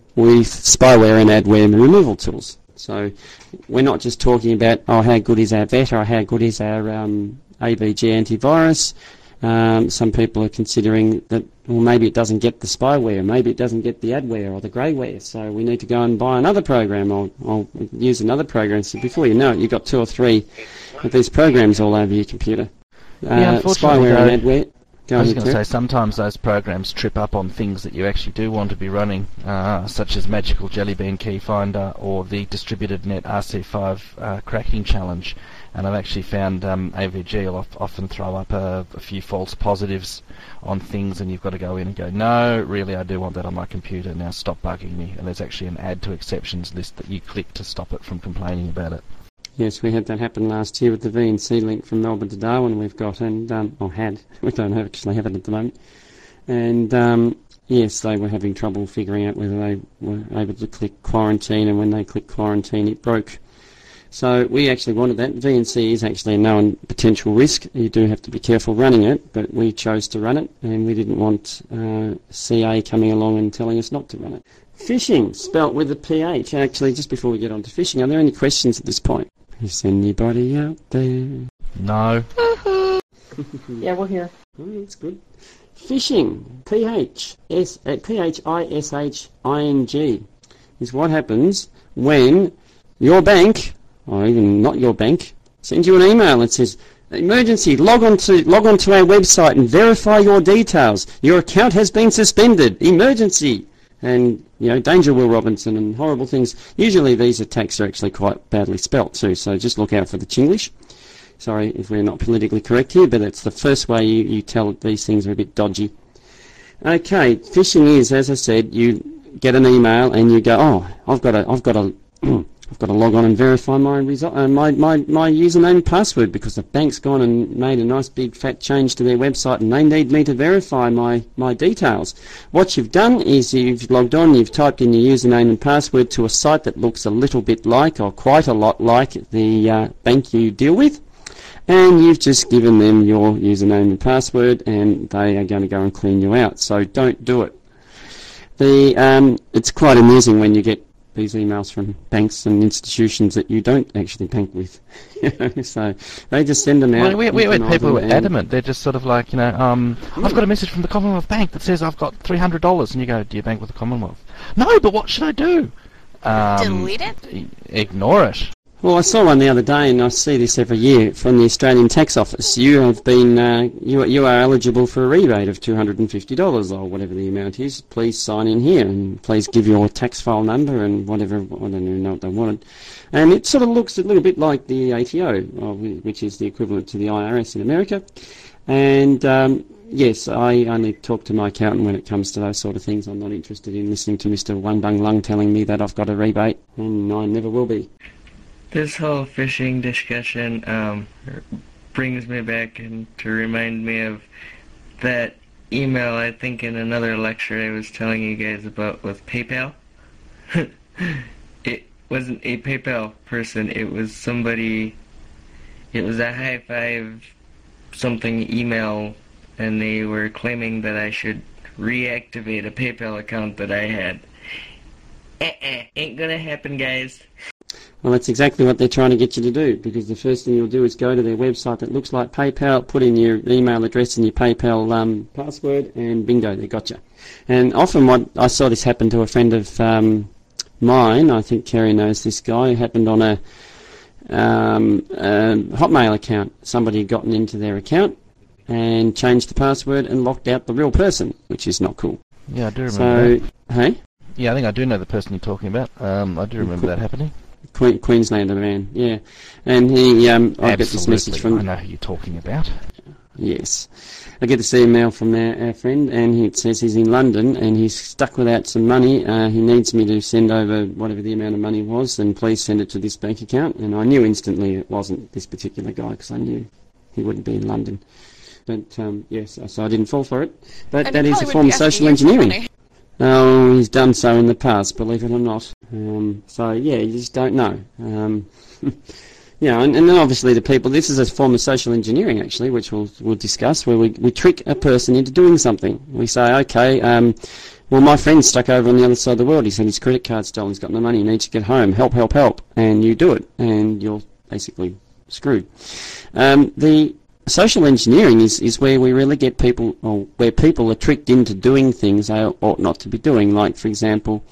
with spyware and adware removal tools. So we're not just talking about, how good is our VET or how good is our AVG antivirus. Some people are considering that, well, maybe it doesn't get the spyware, maybe it doesn't get the adware or the greyware, so we need to go and buy another program or use another program. So before you know it, you've got 2 or 3 of these programs all over your computer. Unfortunately, spyware and adware. I was going to say, sometimes those programs trip up on things that you actually do want to be running, such as Magical Jelly Bean Key Finder or the Distributed Net RC5 cracking challenge. And I've actually found AVG will often throw up a few false positives on things, and you've got to go in and go, no, really, I do want that on my computer, now stop bugging me. And there's actually an add to exceptions list that you click to stop it from complaining about it. Yes, we had that happen last year with the VNC link from Melbourne to Darwin we've got, and had. We don't actually have it at the moment. And yes, they were having trouble figuring out whether they were able to click quarantine, and when they clicked quarantine it broke. So we actually wanted that. VNC is actually a known potential risk. You do have to be careful running it, but we chose to run it, and we didn't want CA coming along and telling us not to run it. Phishing, spelt with a PH. Actually, just before we get on to phishing, are there any questions at this point? Is anybody out there? No. Yeah, we're here. Oh, that's good. Phishing, P-H-I-S-H-I-N-G, is what happens when your bank, or even not your bank, sends you an email that says, emergency, log on to our website and verify your details. Your account has been suspended. Emergency. And, Danger Will Robinson and horrible things. Usually these attacks are actually quite badly spelt too, so just look out for the Chinglish. Sorry if we're not politically correct here, but it's the first way you tell that these things are a bit dodgy. Okay, phishing is, as I said, you get an email and you go, I've got to log on and verify my username and password because the bank's gone and made a nice big fat change to their website and they need me to verify my details. What you've done is you've logged on, you've typed in your username and password to a site that looks a little bit like, or quite a lot like, the bank you deal with, and you've just given them your username and password and they are going to go and clean you out. So don't do it. It's quite amusing when you get these emails from banks and institutions that you don't actually bank with. So they just send them out. We had people who were adamant. They're just sort of like, I've got a message from the Commonwealth Bank that says I've got $300, and you go, do you bank with the Commonwealth? No, but what should I do? Delete it? Ignore it. Well, I saw one the other day, and I see this every year from the Australian Tax Office. You have been, you are eligible for a rebate of $250 or whatever the amount is. Please sign in here, and please give your tax file number and whatever. I don't even know what they wanted. And it sort of looks a little bit like the ATO, which is the equivalent to the IRS in America. And yes, I only talk to my accountant when it comes to those sort of things. I'm not interested in listening to Mr. One Bung Lung telling me that I've got a rebate, and I never will be. This whole phishing discussion brings me back and to remind me of that email I think in another lecture I was telling you guys about with PayPal. It wasn't a PayPal person, it was somebody, it was a high five something email, and they were claiming that I should reactivate a PayPal account that I had. Ain't gonna happen, guys. Well, that's exactly what they're trying to get you to do, because the first thing you'll do is go to their website that looks like PayPal, put in your email address and your PayPal password, and bingo, they got you. And often what I saw this happen to a friend of mine, I think Kerry knows this guy, it happened on a Hotmail account. Somebody had gotten into their account and changed the password and locked out the real person, which is not cool. Yeah, I do remember that. Hey? Yeah, I think I do know the person you're talking about. I do remember that happening. Queenslander man, yeah. And he, I get this message from... I know who you're talking about. Yes. I get this email from our friend, and it says he's in London, and he's stuck without some money. He needs me to send over whatever the amount of money was, and please send it to this bank account. And I knew instantly it wasn't this particular guy, because I knew he wouldn't be in London. But, yes, so I didn't fall for it. But that is a form of social engineering. Oh, he's done so in the past, believe it or not. So, yeah, you just don't know. And then obviously the people, this is a form of social engineering, actually, which we'll discuss, where we trick a person into doing something. We say, okay, well, my friend's stuck over on the other side of the world. He's had his credit card stolen. He's got no money. He needs to get home. Help, help, help. And you do it, and you're basically screwed. The social engineering is where we really get people, or where people are tricked into doing things they ought not to be doing. Like, for example,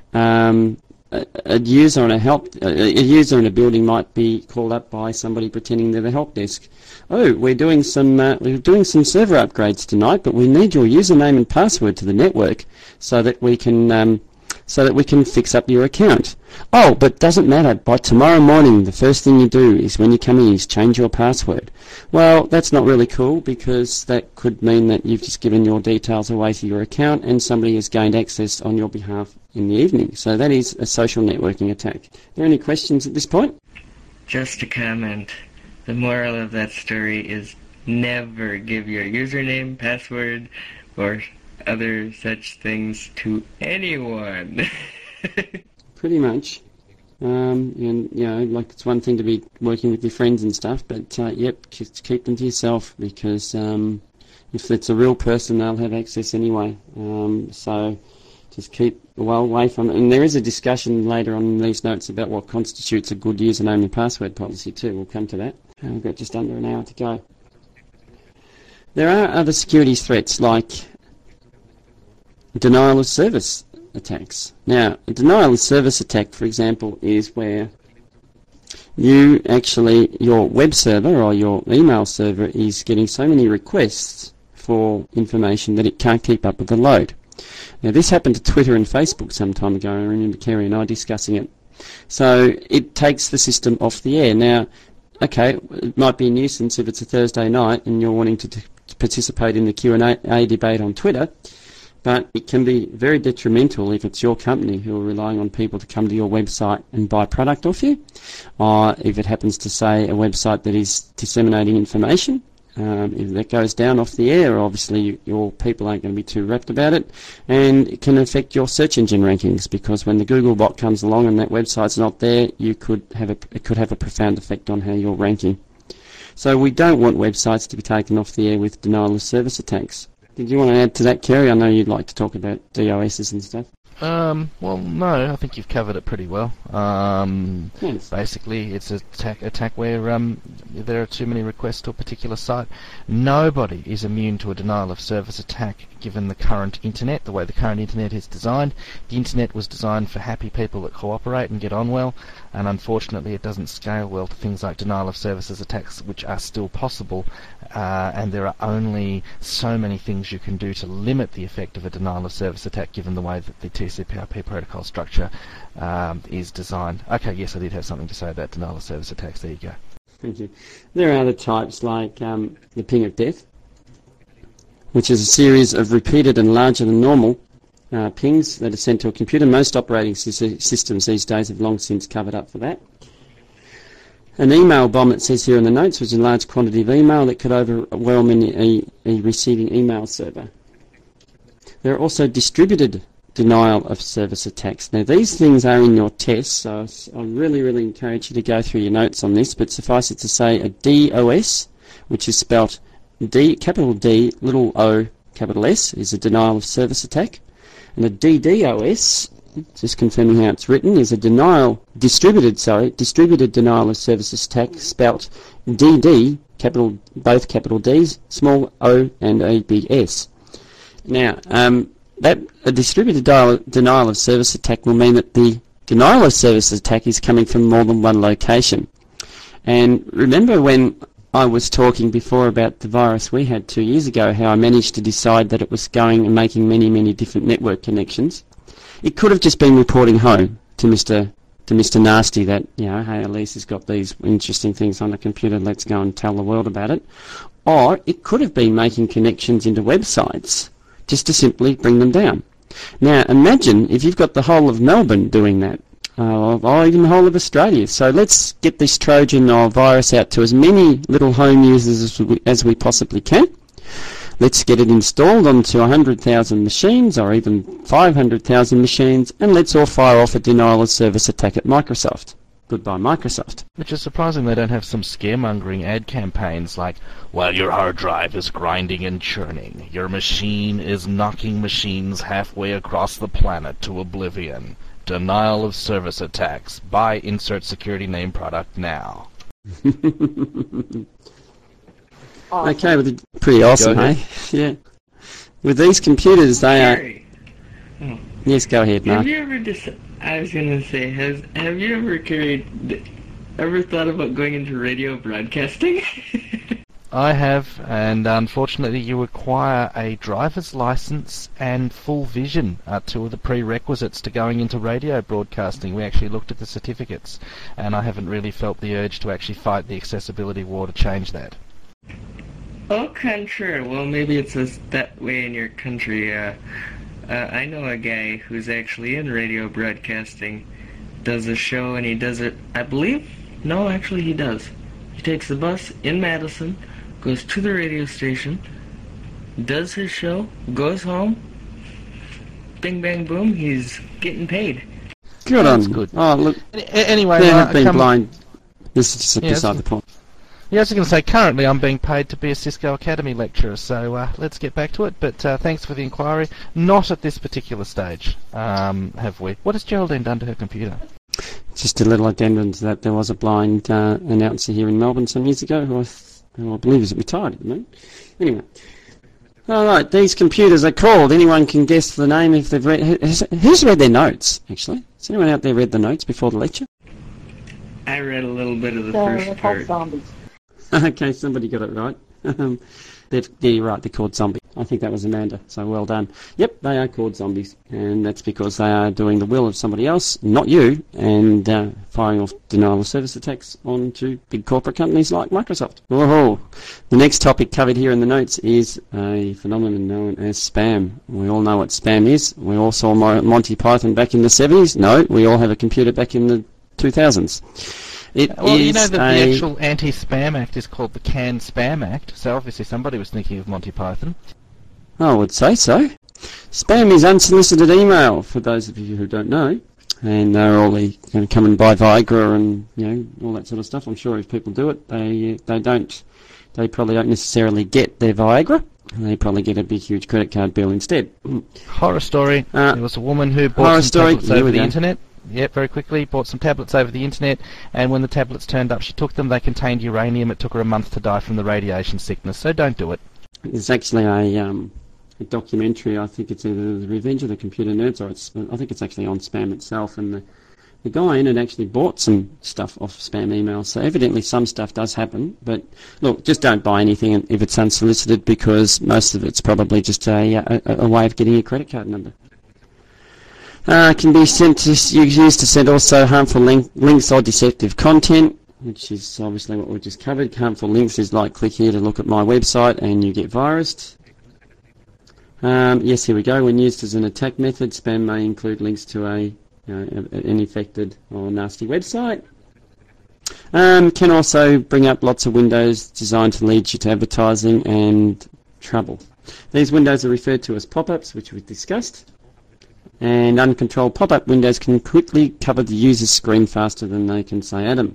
a user in a building might be called up by somebody pretending they're the help desk. Oh, we're doing some server upgrades tonight, but we need your username and password to the network so that we can fix up your account. Oh, but doesn't matter. By tomorrow morning, the first thing you do is when you come in is change your password. Well, that's not really cool, because that could mean that you've just given your details away to your account and somebody has gained access on your behalf in the evening. So that is a social networking attack. Are there any questions at this point? Just to comment, the moral of that story is never give your username, password, or other such things to anyone. Pretty much. And, like, it's one thing to be working with your friends and stuff, but, just keep them to yourself, because if it's a real person, they'll have access anyway. So just keep well away from it. And there is a discussion later on in these notes about what constitutes a good username and password policy too. We'll come to that. We've got just under an hour to go. There are other security threats like denial of service attacks. Now, a denial of service attack, for example, is where your web server or your email server is getting so many requests for information that it can't keep up with the load. Now, this happened to Twitter and Facebook some time ago. I remember Kerry and I discussing it. So it takes the system off the air. Now, okay, it might be a nuisance if it's a Thursday night and you're wanting to participate in the Q&A debate on Twitter, but it can be very detrimental if it's your company who are relying on people to come to your website and buy product off you, or if it happens to, say, a website that is disseminating information. If that goes down off the air, obviously your people aren't going to be too rapt about it, and it can affect your search engine rankings, because when the Google bot comes along and that website's not there, it could have a profound effect on how you're ranking. So we don't want websites to be taken off the air with denial of service attacks. Did you want to add to that, Kerry? I know you'd like to talk about DOSs and stuff. Well, no, I think you've covered it pretty well. Yes. Basically, it's an attack where there are too many requests to a particular site. Nobody is immune to a denial of service attack, given the current internet, the way the current internet is designed. The internet was designed for happy people that cooperate and get on well, and unfortunately it doesn't scale well to things like denial of services attacks, which are still possible, and there are only so many things you can do to limit the effect of a denial of service attack, given the way that the TCP/IP protocol structure is designed. Okay, yes, I did have something to say about denial of service attacks. There you go. Thank you. There are other types like the ping of death, which is a series of repeated and larger than normal pings that are sent to a computer. Most operating systems these days have long since covered up for that. An email bomb, it says here in the notes, which is a large quantity of email that could overwhelm a receiving email server. There are also distributed denial of service attacks. Now, these things are in your tests, so I really, really encourage you to go through your notes on this, but suffice it to say a DOS, which is spelt D, capital D, little o, capital S, is a denial of service attack. And a DDoS, just confirming how it's written, is a distributed denial of services attack, spelt DD, both capital Ds, small o and a big S. Now, a distributed denial of service attack will mean that the denial of service attack is coming from more than one location. And remember when I was talking before about the virus we had 2 years ago, how I managed to decide that it was going and making many, many different network connections? It could have just been reporting home to Mr. Nasty that, hey, Elise has got these interesting things on the computer, let's go and tell the world about it. Or it could have been making connections into websites just to simply bring them down. Now, imagine if you've got the whole of Melbourne doing that, or even the whole of Australia. So let's get this Trojan or virus out to as many little home users as we possibly can. Let's get it installed onto 100,000 machines or even 500,000 machines, and let's all fire off a denial of service attack at Microsoft. Goodbye Microsoft. Which is surprising they don't have some scaremongering ad campaigns like, while your hard drive is grinding and churning, your machine is knocking machines halfway across the planet to oblivion. Denial of service attacks. Buy insert security name product now. Awesome. Okay, well, pretty awesome, Go eh? Yeah. With these computers, they are... Gary, Yes, go ahead, Mark. have you ever I was gonna say, have you ever thought about going into radio broadcasting? I have, and unfortunately you require a driver's license and full vision are two of the prerequisites to going into radio broadcasting. We actually looked at the certificates, and I haven't really felt the urge to actually fight the accessibility war to change that. Oh, country. Well, maybe it's that way in your country. I know a guy who's actually in radio broadcasting, does a show, and he does it, I believe, no, actually he does. He takes the bus in Madison, goes to the radio station, does his show, goes home, bing, bang, boom, he's getting paid. Good That's on. good. Oh, look, Anyway, there have been blind... This is just Yeah, beside the point. Yeah, I was going to say, currently I'm being paid to be a Cisco Academy lecturer, so let's get back to it. But thanks for the inquiry. Not at this particular stage, have we? What has Geraldine done to her computer? Just a little addendum to that. There was a blind announcer here in Melbourne some years ago who I believe is retired at the moment. Anyway. All right, these computers are called. Anyone can guess the name if they've read... Who's read their notes, actually? Has anyone out there read the notes before the lecture? I read a little bit of the They're first called part. zombies. Okay, somebody got it right. You're right, they're called zombies. I think that was Amanda, so well done. Yep, they are called zombies, and that's because they are doing the will of somebody else, not you, and firing off denial of service attacks onto big corporate companies like Microsoft. Whoa. The next topic covered here in the notes is a phenomenon known as spam. We all know what spam is. We all saw Monty Python back in the 70s. No, we all have a computer back in the 2000s. Well, you know that the actual Anti-Spam Act is called the Can Spam Act, so obviously somebody was thinking of Monty Python. I would say so. Spam is unsolicited email, for those of you who don't know. And they're all come and buy Viagra and all that sort of stuff. I'm sure if people do it, they probably don't necessarily get their Viagra. They probably get a big, huge credit card bill instead. Horror story. There was a woman who bought horror some story. tablets Here over we the go. internet. Yep, very quickly, bought some tablets over the internet, and when the tablets turned up, she took them. They contained uranium. It took her a month to die from the radiation sickness, so don't do it. There's actually a documentary, I think it's either The Revenge of the Computer Nerds, or I think it's actually on spam itself, and the guy in it actually bought some stuff off spam emails, so evidently some stuff does happen, but look, just don't buy anything if it's unsolicited, because most of it's probably just a way of getting a credit card number. Can be used to send also harmful links or deceptive content, which is obviously what we just covered. Harmful links is like click here to look at my website and you get virused. Yes, here we go. When used as an attack method, spam may include links to an infected or nasty website. Can also bring up lots of windows designed to lead you to advertising and trouble. These windows are referred to as pop-ups, which we've discussed. And uncontrolled pop-up windows can quickly cover the user's screen faster than they can say Adam.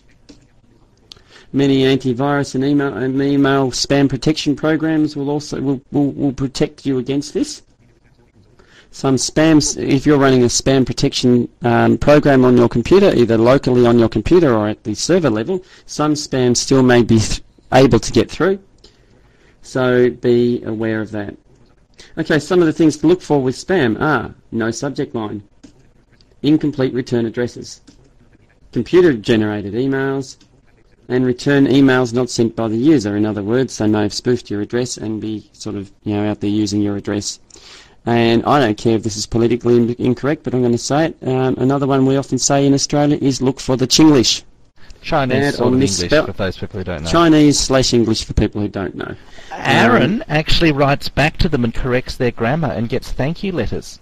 Many antivirus and email spam protection programs will protect you against this. Some spams, if you're running a spam protection program on your computer, either locally on your computer or at the server level, some spam still may be able to get through. So be aware of that. Okay, some of the things to look for with spam are no subject line, incomplete return addresses, computer-generated emails, and return emails not sent by the user. In other words, they may have spoofed your address and be sort of out there using your address. And I don't care if this is politically incorrect, but I'm going to say it. Another one we often say in Australia is look for the Chinglish. Chinese sort of English for those people who don't know. Chinese/English for people who don't know. Aaron actually writes back to them and corrects their grammar and gets thank you letters.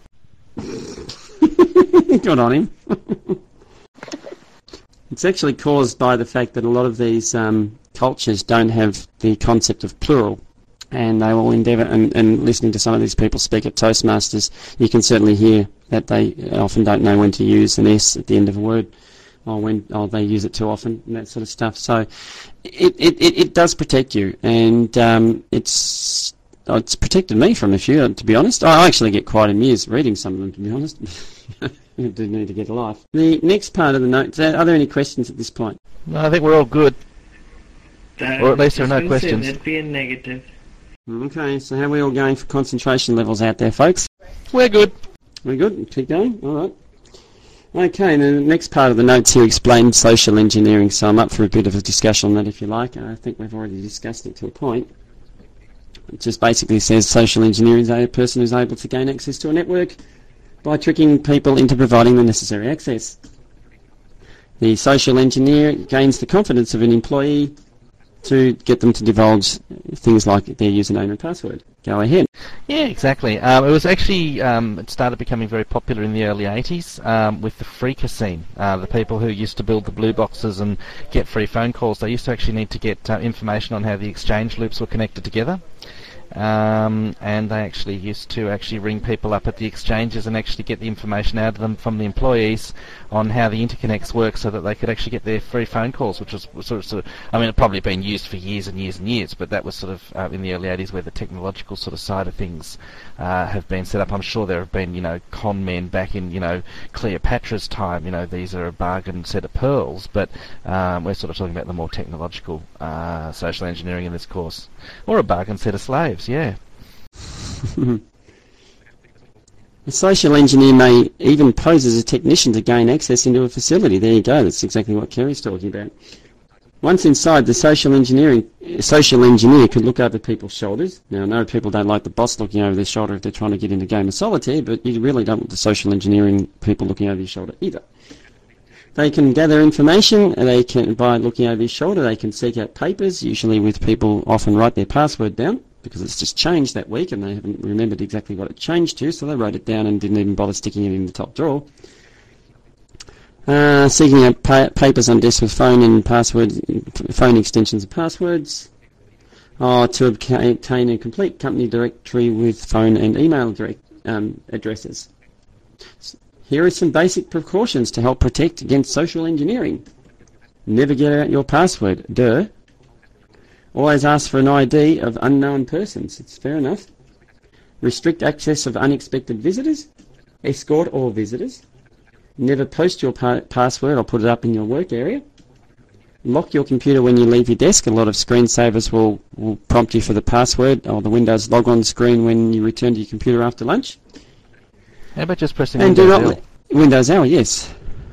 Good on him. It's actually caused by the fact that a lot of these cultures don't have the concept of plural, and they will endeavour, and listening to some of these people speak at Toastmasters, you can certainly hear that they often don't know when to use an S at the end of a word. they use it too often and that sort of stuff. So it does protect you, and it's protected me from a few, to be honest. I actually get quite amused reading some of them, to be honest. You do need to get a life. The next part of the note, are there any questions at this point? No, I think we're all good. Or at least there are no questions. That'd be a negative. Okay, so how are we all going for concentration levels out there, folks? We're good. We're good? Keep going? All right. Okay, the next part of the notes here explains social engineering, so I'm up for a bit of a discussion on that if you like. I think we've already discussed it to a point. It just basically says social engineering is a person who's able to gain access to a network by tricking people into providing the necessary access. The social engineer gains the confidence of an employee to get them to divulge things like their username and password. Go ahead. Yeah, exactly. It was actually, it started becoming very popular in the early 80s with the phreaker scene. The people who used to build the blue boxes and get free phone calls, they used to actually need to get information on how the exchange loops were connected together. And they actually used to ring people up at the exchanges and actually get the information out of them from the employees on how the interconnects work so that they could actually get their free phone calls, which was sort of I mean, it probably been used for years and years and years, but that was sort of in the early 80s where the technological sort of side of things have been set up. I'm sure there have been, con men back in, Cleopatra's time, these are a bargain set of pearls, but we're sort of talking about the more technological social engineering in this course. Or a bargain set of slaves, yeah. A social engineer may even pose as a technician to gain access into a facility. There you go, that's exactly what Kerry's talking about. Once inside, the social engineer could look over people's shoulders. Now, I know people don't like the boss looking over their shoulder if they're trying to get in the game of solitaire, but you really don't want the social engineering people looking over your shoulder either. They can gather information, and by looking over your shoulder, they can seek out papers, usually with people often write their password down, because it's just changed that week and they haven't remembered exactly what it changed to, so they wrote it down and didn't even bother sticking it in the top drawer. Seeking out papers on desks with phone extensions and passwords, to obtain a complete company directory with phone and email addresses. Here are some basic precautions to help protect against social engineering. Never get out your password. Duh. Always ask for an ID of unknown persons. It's fair enough. Restrict access of unexpected visitors. Escort all visitors. Never post your password or put it up in your work area. Lock your computer when you leave your desk. A lot of screensavers will prompt you for the password or the Windows logon screen when you return to your computer after lunch. How about just pressing Windows L? Windows L, yes.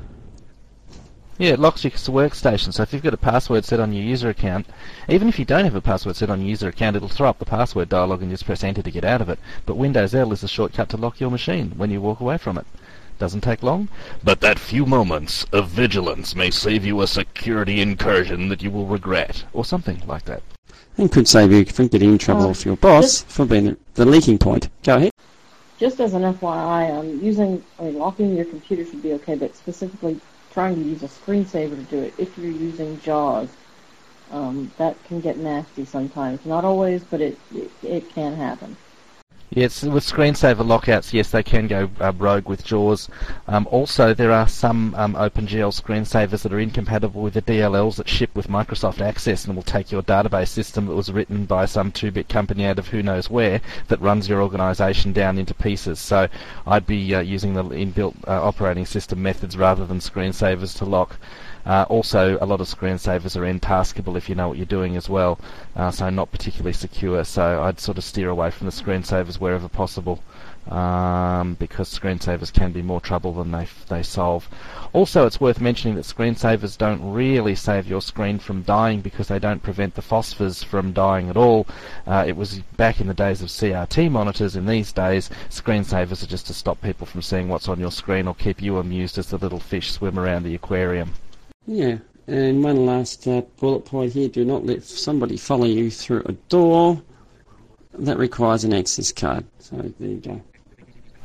Yeah, it locks your workstation, so if you've got a password set on your user account, even if you don't have a password set on your user account, it'll throw up the password dialog and just press enter to get out of it. But Windows L is the shortcut to lock your machine when you walk away from it. Doesn't take long, but that few moments of vigilance may save you a security incursion that you will regret, or something like that. And could save you from getting in trouble with your boss for being the leaking point. Go ahead. Just as an FYI, locking your computer should be okay, but specifically trying to use a screensaver to do it if you're using JAWS. That can get nasty sometimes. Not always, but it can happen. Yes, with screensaver lockouts, yes, they can go rogue with JAWS. Also, there are some OpenGL screensavers that are incompatible with the DLLs that ship with Microsoft Access and will take your database system that was written by some 2-bit company out of who knows where that runs your organisation down into pieces. So I'd be using the inbuilt operating system methods rather than screensavers to lock. Also, a lot of screensavers are end-taskable if you know what you're doing as well, so not particularly secure. So I'd sort of steer away from the screensavers wherever possible, because screensavers can be more trouble than they solve. Also, it's worth mentioning that screensavers don't really save your screen from dying because they don't prevent the phosphors from dying at all. It was back in the days of CRT monitors. In these days, screensavers are just to stop people from seeing what's on your screen or keep you amused as the little fish swim around the aquarium. Yeah, and one last bullet point here. Do not let somebody follow you through a door. That requires an access card. So there you go.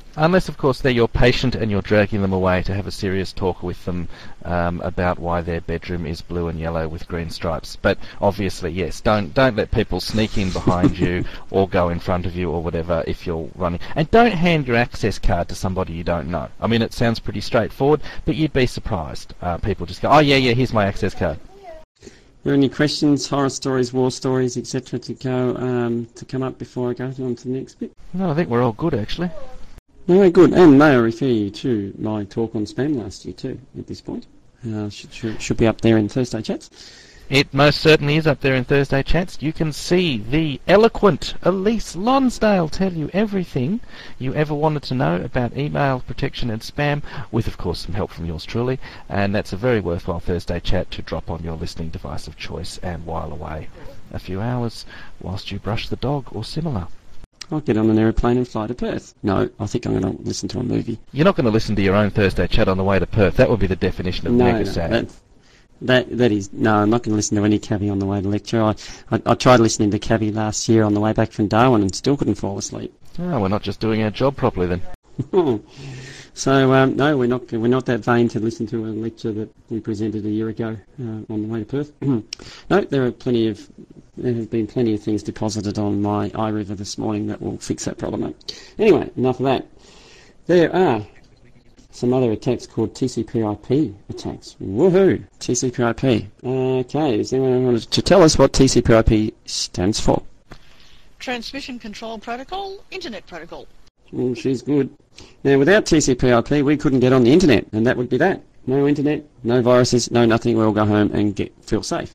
Unless, of course, they're your patient and you're dragging them away to have a serious talk with them about why their bedroom is blue and yellow with green stripes. But obviously, yes, don't let people sneak in behind you or go in front of you or whatever if you're running. And don't hand your access card to somebody you don't know. I mean, it sounds pretty straightforward, but you'd be surprised. People just go, oh, yeah, here's my access card. Are there any questions, horror stories, war stories, etc. to come up before I go on to the next bit? No, I think we're all good, actually. Very good, and may I refer you to my talk on spam last year too, at this point. Should be up there in Thursday Chats. It most certainly is up there in Thursday Chats. You can see the eloquent Elise Lonsdale tell you everything you ever wanted to know about email protection and spam, with, of course, some help from yours truly. And that's a very worthwhile Thursday Chat to drop on your listening device of choice and while away a few hours whilst you brush the dog or similar. I'll get on an aeroplane and fly to Perth. No, I think I'm going to listen to a movie. You're not going to listen to your own Thursday Chat on the way to Perth. That would be the definition of mega sad. That is, no, I'm not going to listen to any Cavi on the way to lecture. I tried listening to Cavi last year on the way back from Darwin and still couldn't fall asleep. Oh, we're not just doing our job properly then. So, no, we're not that vain to listen to a lecture that we presented a year ago on the way to Perth. No, there have been plenty of things deposited on my iRiver this morning that will fix that problem up. Anyway, enough of that. There are some other attacks called TCP/IP attacks. Woohoo! TCP/IP. Okay, is anyone wanted to tell us what TCP/IP stands for? Transmission Control Protocol, Internet Protocol. Well, she's good. Now, without TCP/IP, we couldn't get on the internet, and that would be that. No internet, no viruses, no nothing. We'll go home and feel safe.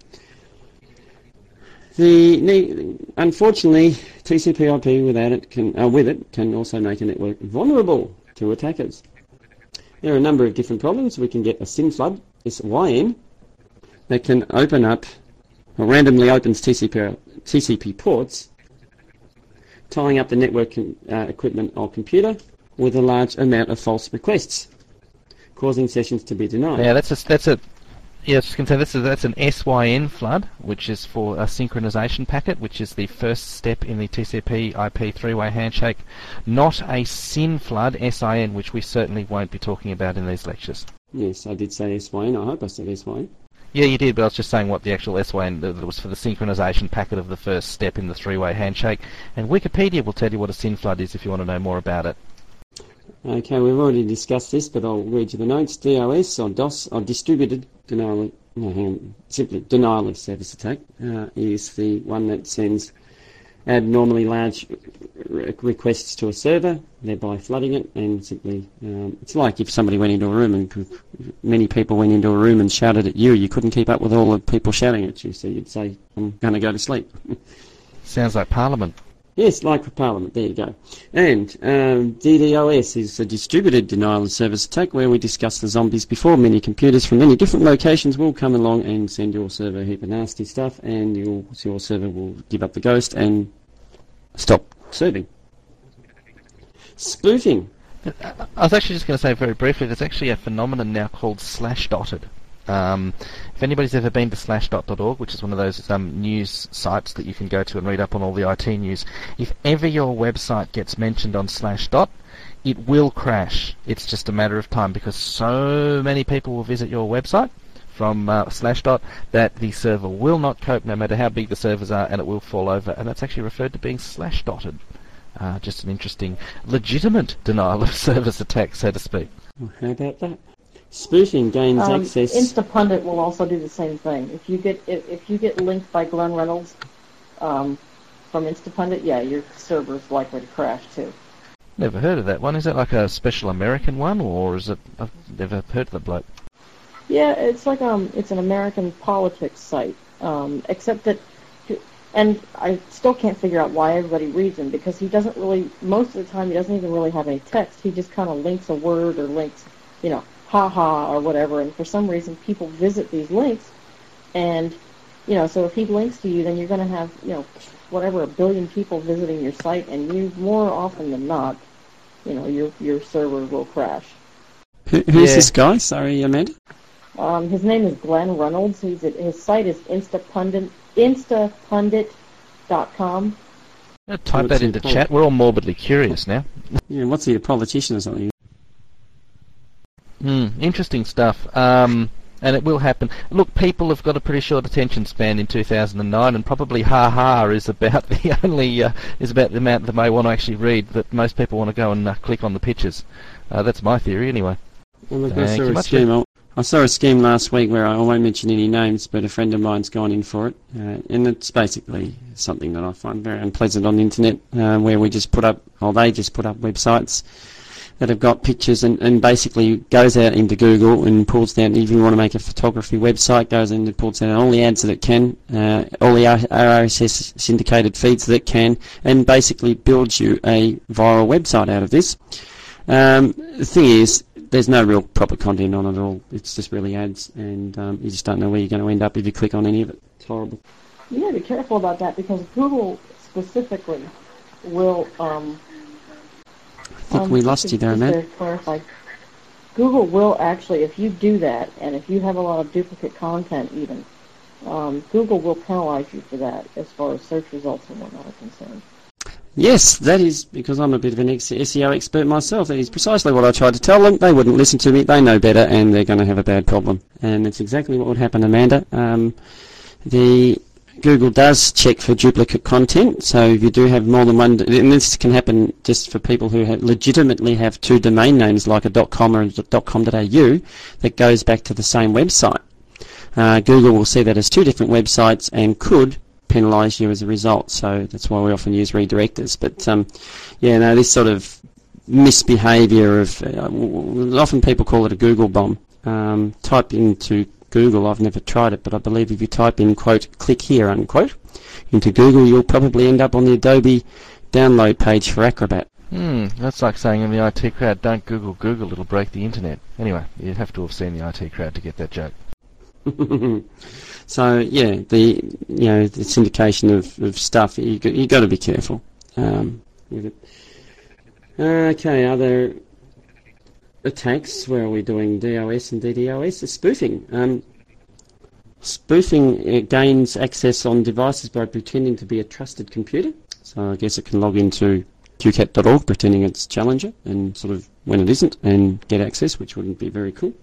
Unfortunately, TCP/IP with it can also make a network vulnerable to attackers. There are a number of different problems. We can get a SYN flood, SYN, that can open up, or randomly opens TCP ports, tying up the network equipment or computer with a large amount of false requests, causing sessions to be denied. Yeah, that's an SYN flood, which is for a synchronization packet, which is the first step in the TCP/IP three-way handshake, not a SYN flood, SIN, which we certainly won't be talking about in these lectures. Yes, I did say SYN. I hope I said SYN. Yeah, you did, but I was just saying what the actual SYN was for the synchronization packet of the first step in the three-way handshake. And Wikipedia will tell you what a SYN flood is if you want to know more about it. Okay, we've already discussed this, but I'll read you the notes. DOS, or DOS, or Distributed Denial, simply Denial Service Attack, is the one that sends abnormally large requests to a server, thereby flooding it, and simply, it's like if somebody went into a room and many people went into a room and shouted at you, you couldn't keep up with all the people shouting at you, so you'd say, I'm going to go to sleep. Sounds like Parliament. Yes, like for Parliament, there you go. And DDoS is a distributed denial of service attack, where we discussed the zombies before. Many computers from many different locations will come along and send your server a heap of nasty stuff, and your server will give up the ghost and stop serving. Spoofing. I was actually just going to say very briefly, there's actually a phenomenon now called Slashdotted. If anybody's ever been to slashdot.org, which is one of those news sites that you can go to and read up on all the IT news, if ever your website gets mentioned on Slashdot, it will crash. It's just a matter of time, because so many people will visit your website from Slashdot that the server will not cope no matter how big the servers are, and it will fall over, and that's actually referred to being Slashdotted. Just an interesting, legitimate denial of service attack, so to speak. Well, how about that? Spoofing gains access. Instapundit will also do the same thing. If you get linked by Glenn Reynolds from Instapundit, yeah, your server is likely to crash too. Never heard of that one. Is that like a special American one, or is it? I've never heard of the bloke. Yeah, it's like it's an American politics site, except that, and I still can't figure out why everybody reads him, because he doesn't really, most of the time he doesn't even really have any text. He just kind of links a word or links, haha or whatever, and for some reason people visit these links, and so if he links to you, then you're going to have whatever, 1 billion people visiting your site, and you, more often than not, your server will crash. Who's this guy? Sorry, Amanda. His name is Glenn Reynolds. His site is instapundit.com, Type that into chat. We're all morbidly curious now. Yeah, what's he, a politician or something? Interesting stuff. And it will happen. Look, people have got a pretty short attention span in 2009, and probably ha-ha is about the only is about the amount that they want to actually read. That most people want to go and click on the pictures. That's my theory, anyway. Well, look, I saw a scheme last week where I won't mention any names, but a friend of mine's gone in for it, and it's basically something that I find very unpleasant on the internet, where we just put up, or they just put up websites that have got pictures and basically goes out into Google and pulls down, if you want to make a photography website, goes in and pulls down all the ads that it can, all the RSS syndicated feeds that it can, and basically builds you a viral website out of this. The thing is, there's no real proper content on it at all. It's just really ads, and you just don't know where you're going to end up if you click on any of it. It's horrible. You got to be careful about that because Google specifically will... I think we lost you there, Amanda. Just to clarify, Google will actually, if you do that, and if you have a lot of duplicate content even, Google will penalize you for that as far as search results and whatnot are concerned. Yes, that is because I'm a bit of an SEO expert myself. That is precisely what I tried to tell them. They wouldn't listen to me. They know better, and they're going to have a bad problem. And it's exactly what would happen, Amanda. Google does check for duplicate content, so if you do have more than one, and this can happen just for people who legitimately have two domain names like a .com or a .com.au that goes back to the same website. Google will see that as two different websites and could penalise you as a result, so that's why we often use redirectors. But this sort of misbehaviour of, often people call it a Google bomb. Type into Google, I've never tried it, but I believe if you type in, quote, click here, unquote, into Google, you'll probably end up on the Adobe download page for Acrobat. That's like saying in the IT crowd, don't Google Google, it'll break the internet. Anyway, you'd have to have seen the IT crowd to get that joke. So, yeah, the syndication of stuff, you got to be careful with it. Okay, other attacks, where are we doing DOS and DDoS? Spoofing. Spoofing gains access on devices by pretending to be a trusted computer. So I guess it can log into qcat.org pretending it's Challenger and sort of when it isn't and get access, which wouldn't be very cool.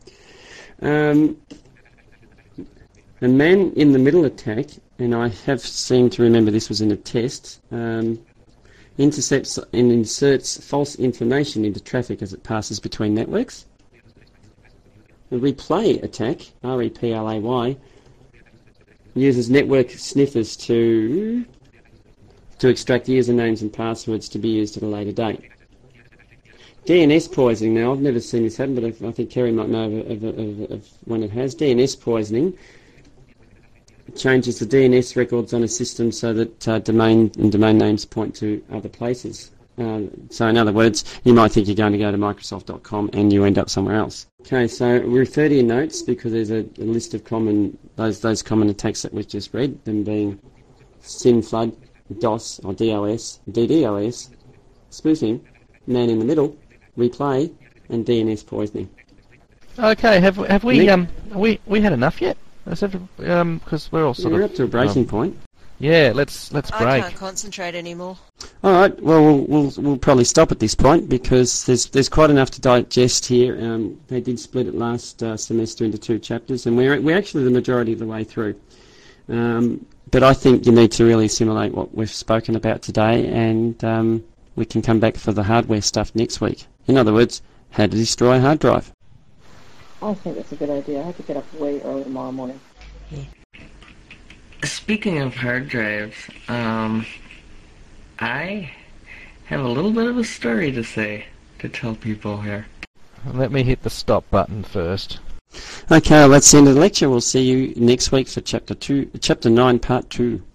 A man-in-the-middle attack, and I have seemed to remember this was in a test, intercepts and inserts false information into traffic as it passes between networks. The replay attack, REPLAY, uses network sniffers to extract usernames and passwords to be used at a later date. DNS poisoning, now I've never seen this happen, but I think Kerry might know of when it has. DNS poisoning changes the DNS records on a system so that domain names point to other places. So in other words, you might think you're going to go to Microsoft.com and you end up somewhere else. Okay, so we refer to your notes because there's a list of those common attacks that we've just read, them being SYNFlood, DOS or DOS, DDoS, spoofing, man-in-the-middle, replay, and DNS poisoning. Okay, have we had enough yet? Because we're all sort we're up to a breaking point. Yeah, let's break. I can't concentrate anymore. All right, well we'll probably stop at this point because there's quite enough to digest here. They did split it last semester into 2 chapters, and we're actually the majority of the way through. But I think you need to really assimilate what we've spoken about today, and we can come back for the hardware stuff next week. In other words, how to destroy a hard drive. I think that's a good idea. I have to get up way early tomorrow morning. Yeah. Speaking of hard drives, I have a little bit of a story to tell people here. Let me hit the stop button first. Okay, well, that's the end of the lecture. We'll see you next week for Chapter 9, Part 2.